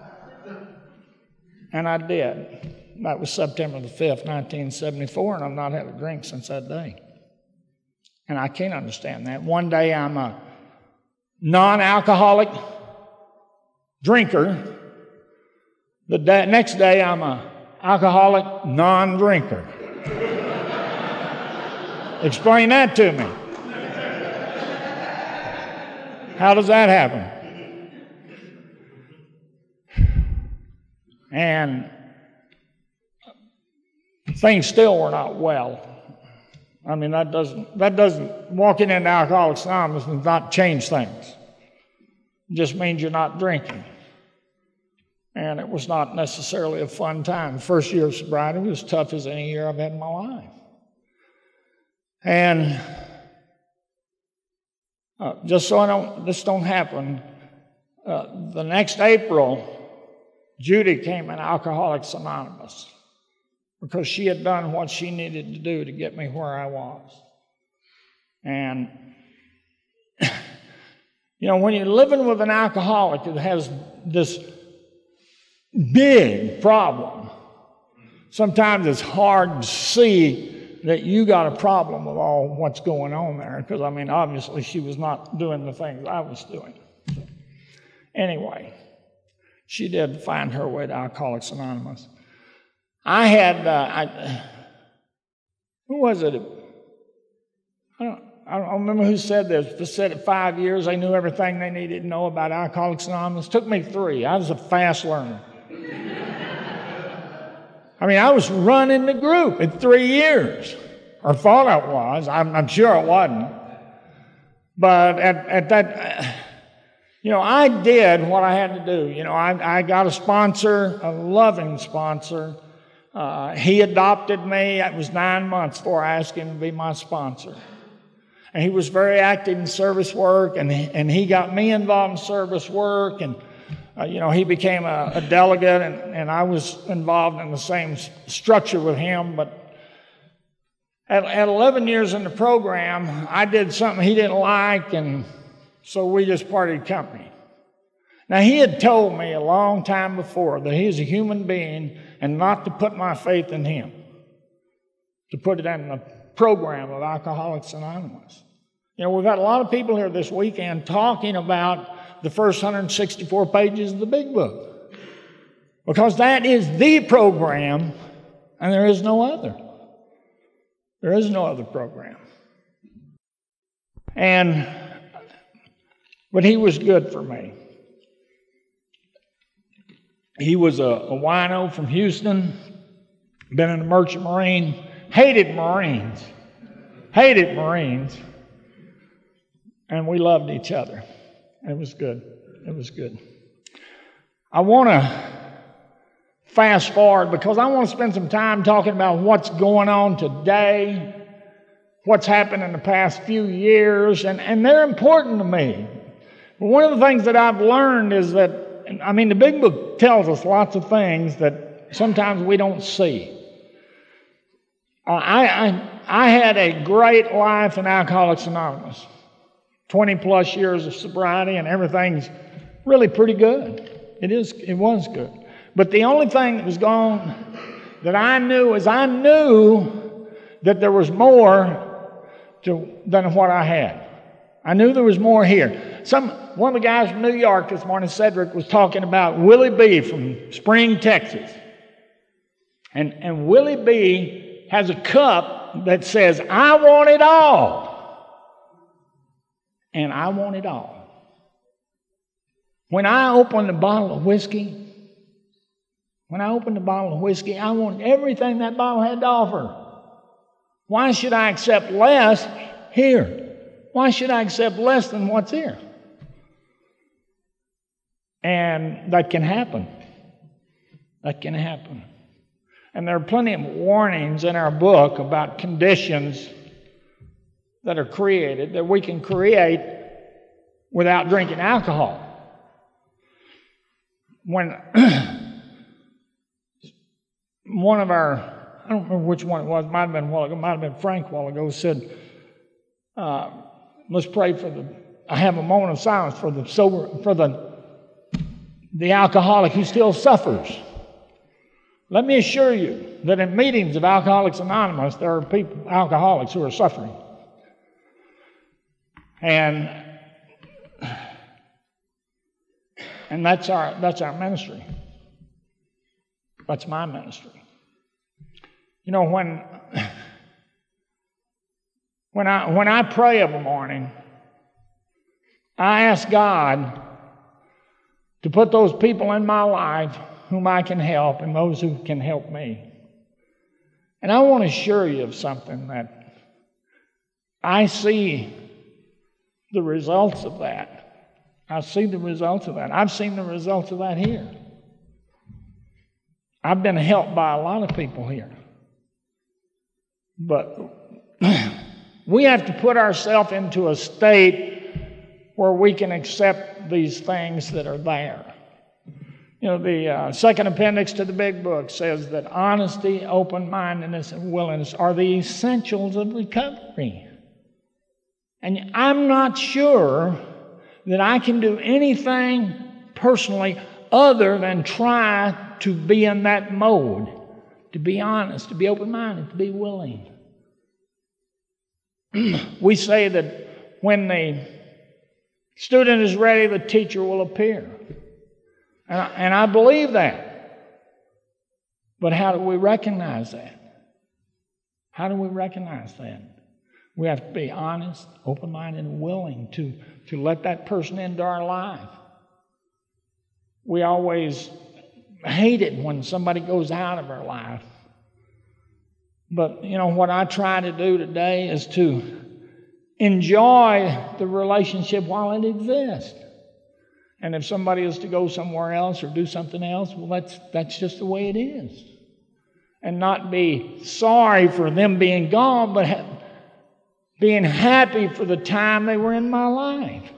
And I did. That was September the fifth, nineteen seventy-four, and I've not had a drink since that day. And I can't understand that. One day I'm a non-alcoholic drinker. The day, next day I'm a alcoholic non-drinker. Explain that to me. How does that happen? And things still were not well. I mean, that doesn't, that doesn't, walking into Alcoholics Anonymous does not change things. It just means you're not drinking. And it was not necessarily a fun time. The first year of sobriety was as tough as any year I've had in my life. And uh, just so I don't, this don't happen, uh, the next April, Judy came in Alcoholics Anonymous, because she had done what she needed to do to get me where I was. And, you know, when you're living with an alcoholic that has this big problem, sometimes it's hard to see that you got a problem with all what's going on there, because, I mean, obviously she was not doing the things I was doing. So, anyway, she did find her way to Alcoholics Anonymous. I had, uh, I, who was it? I don't, I don't remember who said this, but said at five years they knew everything they needed to know about Alcoholics Anonymous. It took me three. I was a fast learner. I mean, I was running the group in three years, or thought I was. I'm, I'm sure it wasn't. But at, at that, you know, I did what I had to do. You know, I, I got a sponsor, a loving sponsor. Uh, he adopted me. It was nine months before I asked him to be my sponsor. And he was very active in service work, and he, and he got me involved in service work, and uh, you know, he became a, a delegate, and, and I was involved in the same s- structure with him. But at, at eleven years in the program, I did something he didn't like, and so we just parted company. Now, he had told me a long time before that he's a human being and not to put my faith in him, to put it in the program of Alcoholics Anonymous. You know, we've had a lot of people here this weekend talking about the first one hundred sixty-four pages of the Big Book, because that is the program, and there is no other. There is no other program. And, but he was good for me. He was a, a wino from Houston, been in the Merchant Marine, hated Marines, hated Marines, and we loved each other. It was good. It was good. I want to fast forward because I want to spend some time talking about what's going on today, what's happened in the past few years, and, and they're important to me. But one of the things that I've learned is that, I mean, the Big Book tells us lots of things that sometimes we don't see. Uh, I, I, I had a great life in Alcoholics Anonymous, twenty plus years of sobriety, and everything's really pretty good. It is, it was good. But the only thing that was gone that I knew is I knew that there was more to, than what I had. I knew there was more here. Some one of the guys from New York this morning, Cedric, was talking about Willie B. from Spring, Texas. And, and Willie B. has a cup that says, I want it all. And I want it all. When I open a bottle of whiskey, when I open the bottle of whiskey, I want everything that bottle had to offer. Why should I accept less here? Why should I accept less than what's here? And that can happen. That can happen. And there are plenty of warnings in our book about conditions that are created that we can create without drinking alcohol. When one of our, I don't remember which one it was, might have been a while ago, might have been Frank a while ago, said, uh, let's pray for the, I have a moment of silence for the sober, for the, the alcoholic who still suffers. Let me assure you that in meetings of Alcoholics Anonymous, there are people, alcoholics who are suffering. And, and that's our, that's our ministry. That's my ministry. You know, when, when I, when I pray every morning, I ask God to put those people in my life whom I can help and those who can help me. And I want to assure you of something, that I see the results of that. I see the results of that. I've seen the results of that here. I've been helped by a lot of people here. But we have to put ourselves into a state where we can accept these things that are there. You know, the uh, second appendix to the Big Book says that honesty, open-mindedness, and willingness are the essentials of recovery. And I'm not sure that I can do anything personally other than try to be in that mode, to be honest, to be open-minded, to be willing. We say that when the student is ready, the teacher will appear. And I, and I believe that. But how do we recognize that? How do we recognize that? We have to be honest, open-minded, and willing to, to let that person into our life. We always hate it when somebody goes out of our life. But, you know, what I try to do today is to enjoy the relationship while it exists. And if somebody is to go somewhere else or do something else, well, that's that's just the way it is. And not be sorry for them being gone, but have, being happy for the time they were in my life.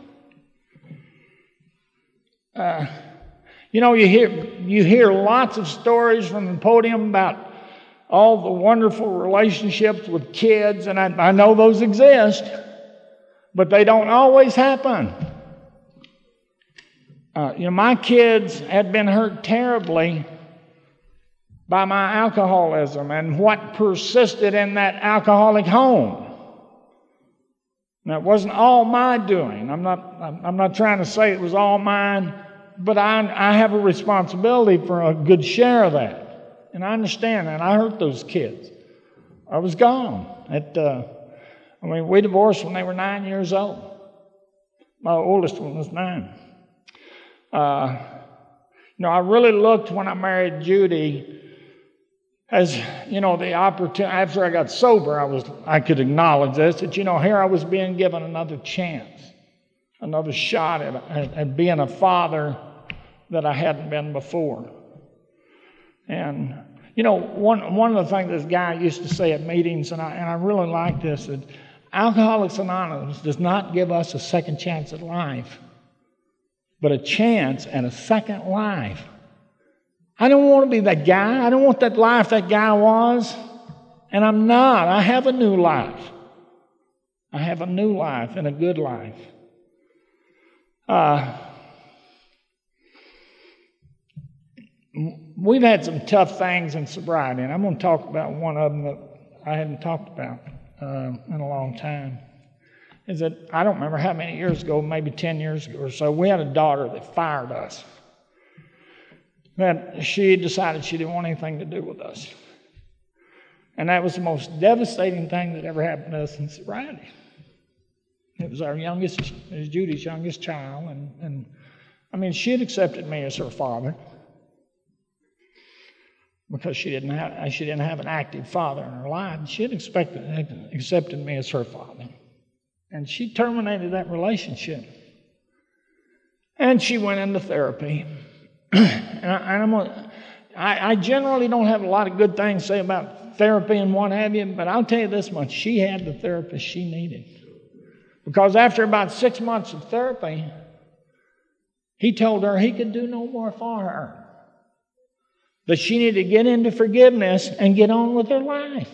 Uh, you know, you hear you hear lots of stories from the podium about all the wonderful relationships with kids, and I, I know those exist, but they don't always happen. Uh, you know, my kids had been hurt terribly by my alcoholism and what persisted in that alcoholic home. Now, it wasn't all my doing. I'm not, I'm not trying to say it was all mine, but I, I have a responsibility for a good share of that. And I understand that. I hurt those kids. I was gone. At, uh, I mean, we divorced when they were nine years old. My oldest one was nine. Uh, you know, I really looked when I married Judy as, you know, the opportunity. After I got sober, I was I could acknowledge this, that, you know, here I was being given another chance, another shot at, at, at being a father that I hadn't been before. And, you know, one one of the things this guy used to say at meetings, and I, and I really like this, that Alcoholics Anonymous does not give us a second chance at life, but a chance at a second life. I don't want to be that guy. I don't want that life that guy was. And I'm not. I have a new life. I have a new life and a good life. Uh, we've had some tough things in sobriety, and I'm going to talk about one of them that I hadn't talked about uh, in a long time. Is that I don't remember how many years ago, maybe ten years ago or so, we had a daughter that fired us. That she decided she didn't want anything to do with us. And that was the most devastating thing that ever happened to us in sobriety. It was our youngest, it was Judy's youngest child, and, and I mean, she had accepted me as her father because she didn't have she didn't have an active father in her life. She had expected, accepted me as her father. And she terminated that relationship. And she went into therapy. and I, and I'm gonna, I, I generally don't have a lot of good things to say about therapy and what have you, but I'll tell you this much. She had the therapist she needed. Because after about six months of therapy, he told her he could do no more for her. That she needed to get into forgiveness and get on with her life.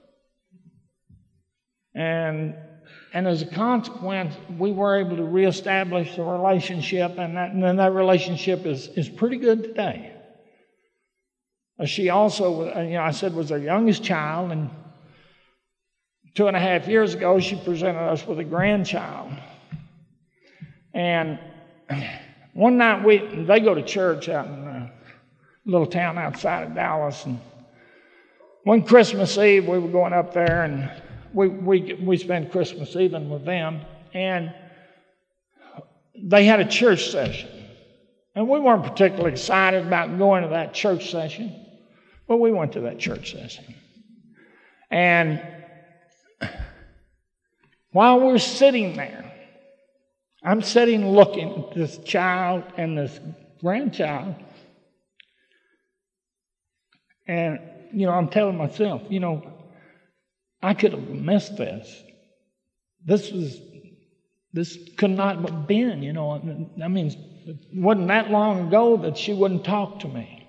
And... And as a consequence, we were able to reestablish the relationship, and that, and then that relationship is, is pretty good today. She also, you know, I said was our youngest child, and two and a half years ago, she presented us with a grandchild. And one night, we they go to church out in a little town outside of Dallas, and one Christmas Eve, we were going up there, and We we we spent Christmas Eve with them, and they had a church session. And we weren't particularly excited about going to that church session, but we went to that church session. And while we're sitting there, I'm sitting looking at this child and this grandchild, and, you know, I'm telling myself, you know, I could have missed this. This was, this could not have been, you know. I mean, it wasn't that long ago that she wouldn't talk to me.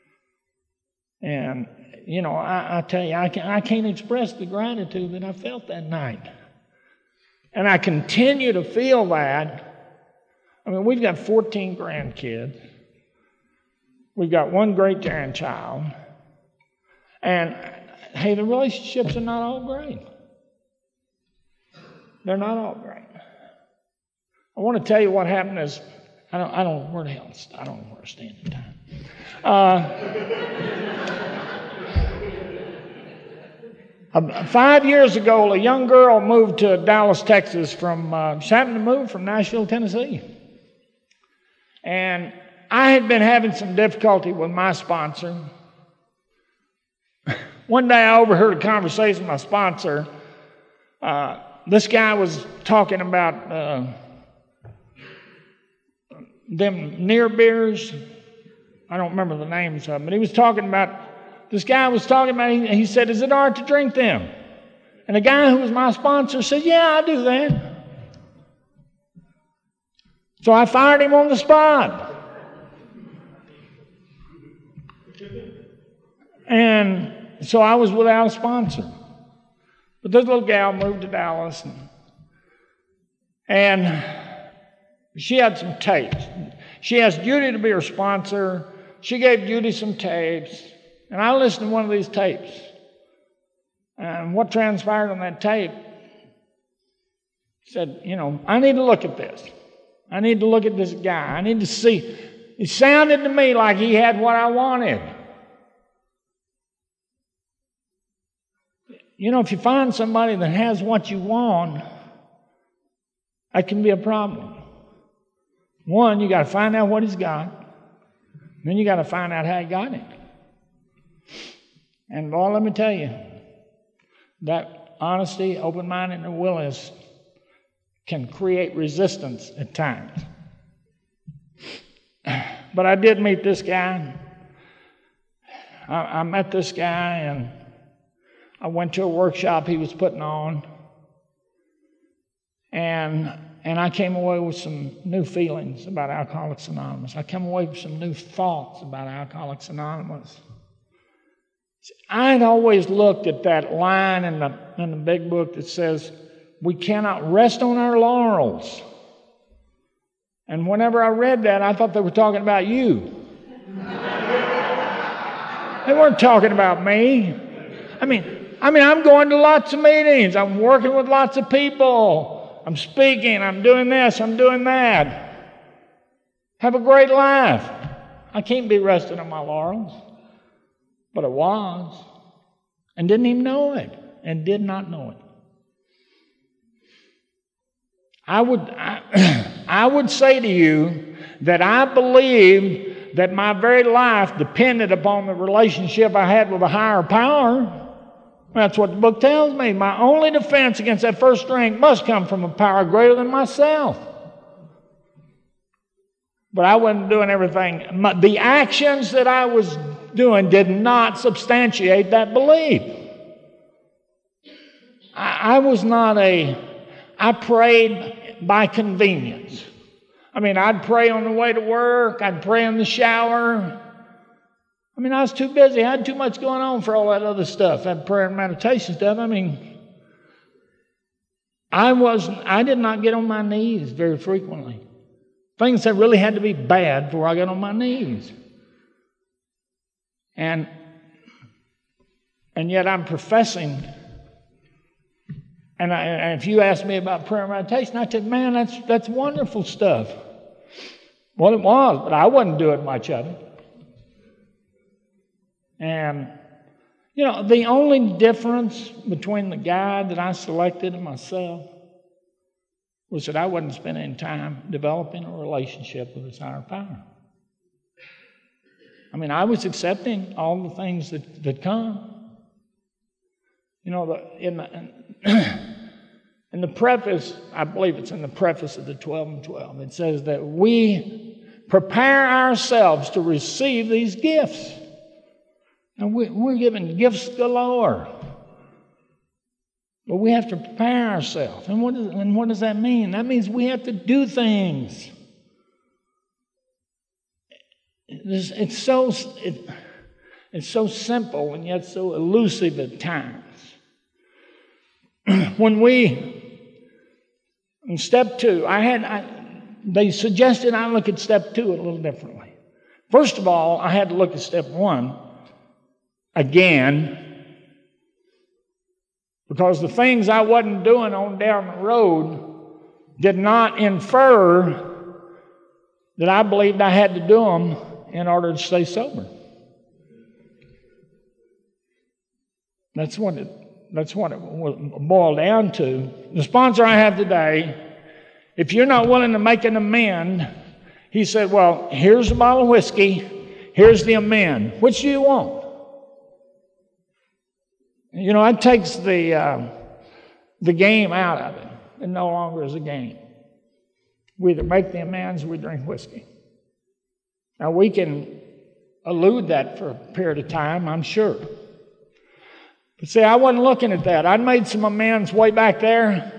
And, you know, I, I tell you, I, can, I can't express the gratitude that I felt that night. And I continue to feel that. I mean, we've got fourteen grandkids. We've got one great grandchild. And hey, the relationships are not all great. They're not all great. I want to tell you what happened is, I don't, I don't know where the hell, I don't know where I stand in time. Uh, five years ago, a young girl moved to Dallas, Texas from, uh, she happened to move from Nashville, Tennessee. And I had been having some difficulty with my sponsor. One day I overheard a conversation with my sponsor. Uh, this guy was talking about uh, them near beers. I don't remember the names of them, but he was talking about, this guy was talking about, he, he said, is it hard to drink them? And the guy who was my sponsor said, yeah, I do that. So I fired him on the spot. And so I was without a sponsor. But this little gal moved to Dallas, and, and she had some tapes. She asked Judy to be her sponsor. She gave Judy some tapes, and I listened to one of these tapes. And what transpired on that tape said, you know, I need to look at this. I need to look at this guy. I need to see. It sounded to me like he had what I wanted. You know, if you find somebody that has what you want, that can be a problem. One, you got to find out what he's got. Then you got to find out how he got it. And boy, let me tell you, that honesty, open-minded, and willingness can create resistance at times. But I did meet this guy. I, I met this guy, and I went to a workshop he was putting on, and and I came away with some new feelings about Alcoholics Anonymous. I came away with some new thoughts about Alcoholics Anonymous. I'd always looked at that line in the in the big book that says, we cannot rest on our laurels. And whenever I read that, I thought they were talking about you. They weren't talking about me. I mean, I mean, I'm going to lots of meetings. I'm working with lots of people. I'm speaking. I'm doing this. I'm doing that. Have a great life. I can't be resting on my laurels. But I was. And didn't even know it. And did not know it. I would, I, I would say to you that I believed that my very life depended upon the relationship I had with a higher power. That's what the book tells me. My only defense against that first drink must come from a power greater than myself. But I wasn't doing everything. My, the actions that I was doing did not substantiate that belief. I, I was not a... I prayed by convenience. I mean, I'd pray on the way to work. I'd pray in the shower. I mean, I was too busy. I had too much going on for all that other stuff, that prayer and meditation stuff. I mean, I wasn't, I did not get on my knees very frequently. Things that really had to be bad before I got on my knees. And, and yet I'm professing. And, I, and if you ask me about prayer and meditation, I said, man, that's, that's wonderful stuff. Well, it was, but I wasn't doing much of it. And, you know, the only difference between the guy that I selected and myself was that I wasn't spending time developing a relationship with his higher power. I mean, I was accepting all the things that, that come. You know, the, in, the, in, in the preface, I believe it's in the preface of the twelve and twelve, it says that we prepare ourselves to receive these gifts. And we, we're given gifts galore. But we have to prepare ourselves. And what, is, and what does that mean? That means we have to do things. It's, it's, so, it, it's so simple and yet so elusive at times. When we, in step two, I had, I, they suggested I look at step two a little differently. First of all, I had to look at step one again, because the things I wasn't doing on down the road did not infer that I believed I had to do them in order to stay sober. That's what it, that's what it boiled down to. The sponsor I have today, if you're not willing to make an amend, he said, well, here's a bottle of whiskey, here's the amend. Which do you want? You know, it takes the uh, the game out of it. It no longer is a game. We either make the amends or we drink whiskey. Now, we can elude that for a period of time, I'm sure. But see, I wasn't looking at that. I'd made some amends way back there.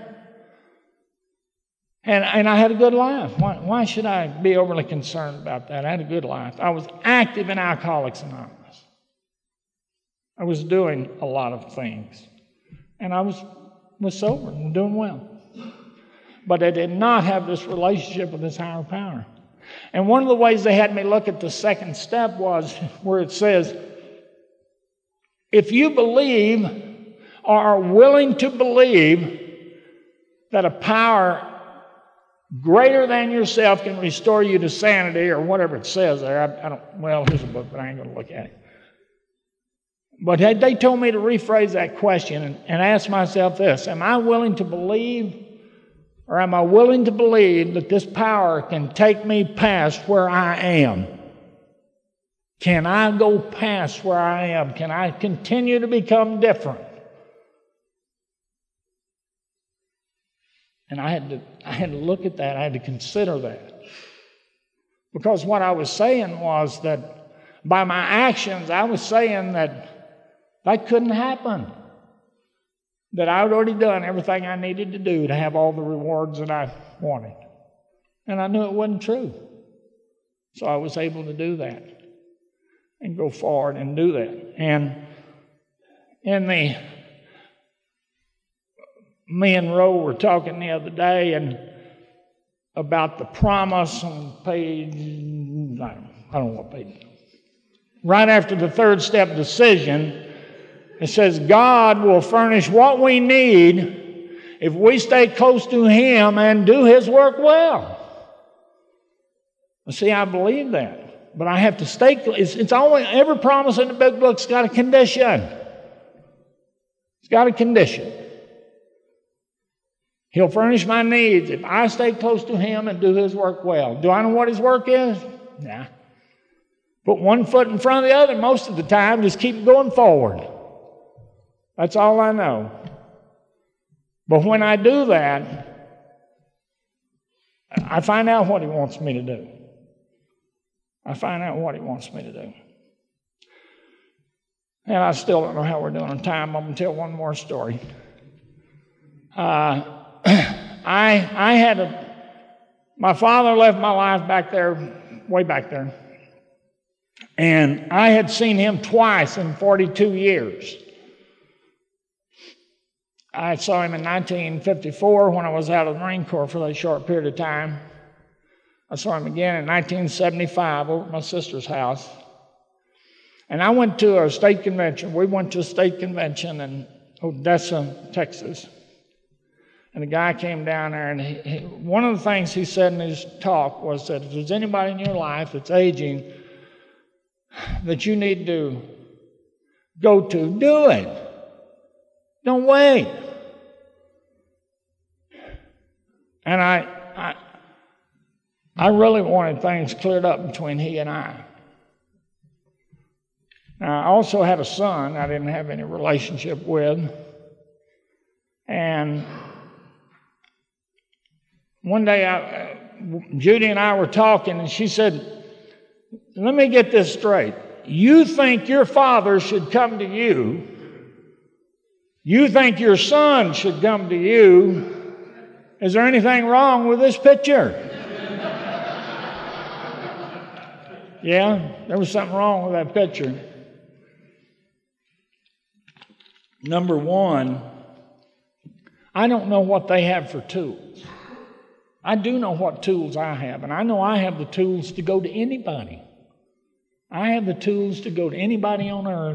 And, and I had a good life. Why, why should I be overly concerned about that? I had a good life. I was active in Alcoholics Anonymous. I was doing a lot of things. And I was, was sober and doing well. But I did not have this relationship with this higher power. And one of the ways they had me look at the second step was where it says, if you believe or are willing to believe that a power greater than yourself can restore you to sanity, or whatever it says there. I, I don't, well, here's a book, but I ain't going to look at it. But they, they told me to rephrase that question and, and ask myself this: am I willing to believe, or am I willing to believe that this power can take me past where I am? Can I go past where I am? Can I continue to become different? And I had to, I had to look at that. I had to consider that. Because what I was saying was that by my actions, I was saying that that couldn't happen. That I had already done everything I needed to do to have all the rewards that I wanted. And I knew it wasn't true. So I was able to do that and go forward and do that. And in the Me and Roe were talking the other day and about the promise on page, I don't, I don't know what page. Right after the third step decision, it says, God will furnish what we need if we stay close to Him and do His work well. See, I believe that. But I have to stay, it's, it's always, every promise in the big book's got a condition. It's got a condition. He'll furnish my needs if I stay close to Him and do His work well. Do I know what His work is? Nah. Put one foot in front of the other most of the time, just keep going forward. That's all I know. But when I do that, I find out what He wants me to do. I find out what He wants me to do. And I still don't know how we're doing on time. I'm going to tell one more story. Uh... I I had a, my father left my life back there, way back there, and I had seen him twice in forty-two years. I saw him in nineteen fifty-four when I was out of the Marine Corps for that short period of time. I saw him again in nineteen seventy-five over at my sister's house. And I went to a state convention. We went to a state convention in Odessa, Texas. And the guy came down there, and he, he, one of the things he said in his talk was that if there's anybody in your life that's aging that you need to go to, do it. Don't wait. And I, I, I really wanted things cleared up between he and I. Now, I also had a son I didn't have any relationship with, and one day, I, Judy and I were talking, and she said, let me get this straight. You think your father should come to you. You think your son should come to you. Is there anything wrong with this picture? Yeah, there was something wrong with that picture. Number one, I don't know what they have for tools. I do know what tools I have, and I know I have the tools to go to anybody. I have the tools to go to anybody on earth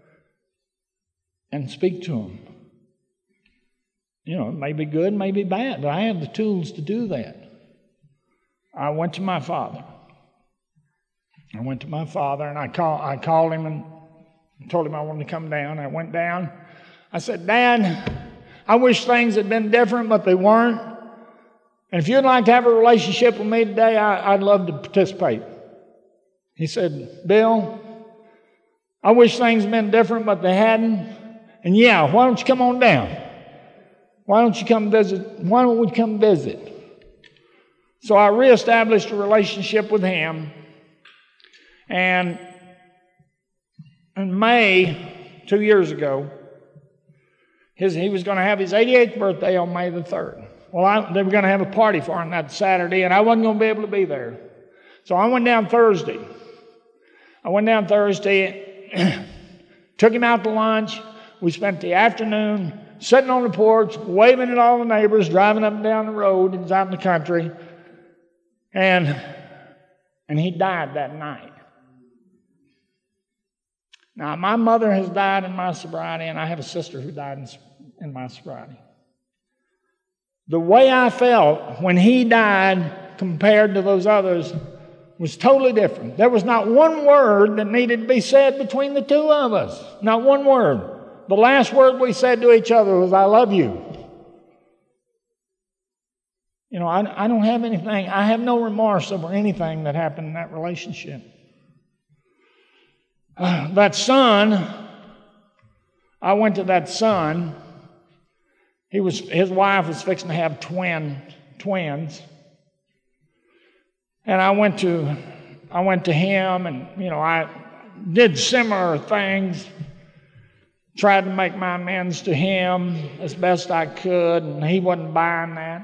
and speak to them. You know, it may be good, it may be bad, but I have the tools to do that. I went to my father. I went to my father, and I, call, I called him and told him I wanted to come down. I went down. I said, Dad, I wish things had been different, but they weren't. And if you'd like to have a relationship with me today, I, I'd love to participate. He said, Bill, I wish things had been different, but they hadn't. And yeah, why don't you come on down? Why don't you come visit? Why don't we come visit? So I reestablished a relationship with him. And in May, two years ago, His, he was going to have his eighty-eighth birthday on May the third. Well, I, they were going to have a party for him that Saturday, and I wasn't going to be able to be there. So I went down Thursday. I went down Thursday, took him out to lunch. We spent the afternoon sitting on the porch, waving at all the neighbors, driving up and down the road. He was out in the country. And, and he died that night. Now, my mother has died in my sobriety, and I have a sister who died in, in my sobriety. The way I felt when he died compared to those others was totally different. There was not one word that needed to be said between the two of us. Not one word. The last word we said to each other was, "I love you." You know, I, I don't have anything, I have no remorse over anything that happened in that relationship. Uh, that son, I went to that son. He was, his wife was fixing to have twin twins. And I went to, I went to him, and, you know, I did similar things. Tried to make my amends to him as best I could, and he wasn't buying that.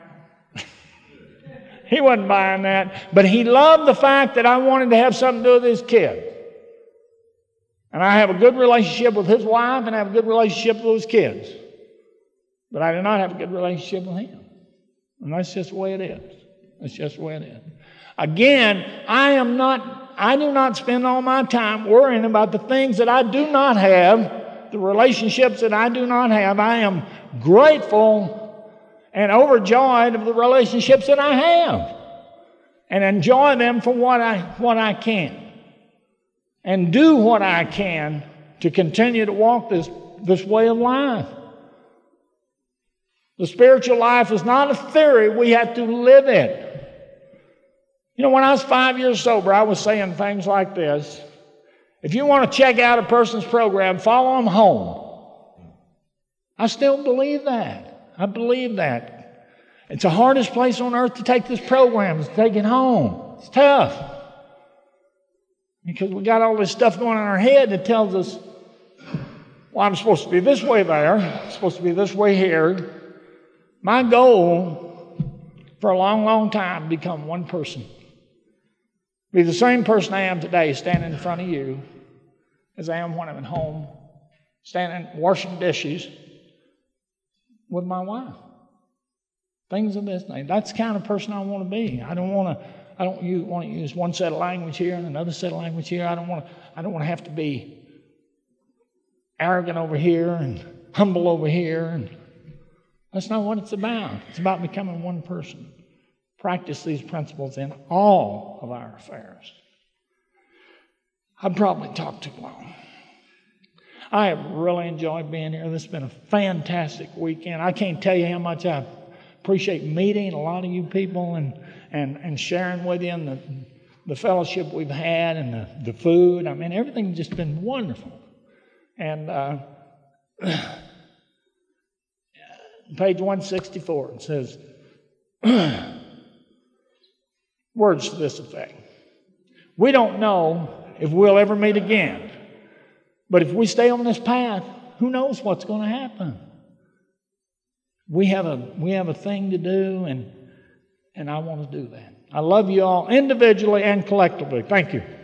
He wasn't buying that. But he loved the fact that I wanted to have something to do with his kids. And I have a good relationship with his wife, and I have a good relationship with his kids. But I do not have a good relationship with him. And that's just the way it is. That's just the way it is. Again, I am not, I do not spend all my time worrying about the things that I do not have, the relationships that I do not have. I am grateful and overjoyed of the relationships that I have, and enjoy them for what I, what I can, and do what I can to continue to walk this, this way of life. The spiritual life is not a theory. We have to live it. You know, when I was five years sober, I was saying things like this: if you want to check out a person's program, follow them home. I still believe that. I believe that. It's the hardest place on earth to take this program, is to take it home. It's tough. Because we got all this stuff going on in our head that tells us, well, I'm supposed to be this way there. I'm supposed to be this way here. My goal for a long, long time to become one person. Be the same person I am today, standing in front of you, as I am when I'm at home, standing, washing dishes with my wife. Things of this nature. That's the kind of person I want to be. I don't want to. I don't use, want to use one set of language here and another set of language here. I don't want to. I don't want to have to be arrogant over here and humble over here. And that's not what it's about. It's about becoming one person. Practice these principles in all of our affairs. I've probably talked too long. I have really enjoyed being here. This has been a fantastic weekend. I can't tell you how much I appreciate meeting a lot of you people and and, and sharing with you and the, the fellowship we've had and the, the food. I mean, everything's just been wonderful. And uh, page one sixty-four, it says, words to this effect: we don't know if we'll ever meet again, but if we stay on this path, who knows what's going to happen. We have a we have a thing to do, and and I want to do that. I love you all individually and collectively. Thank you.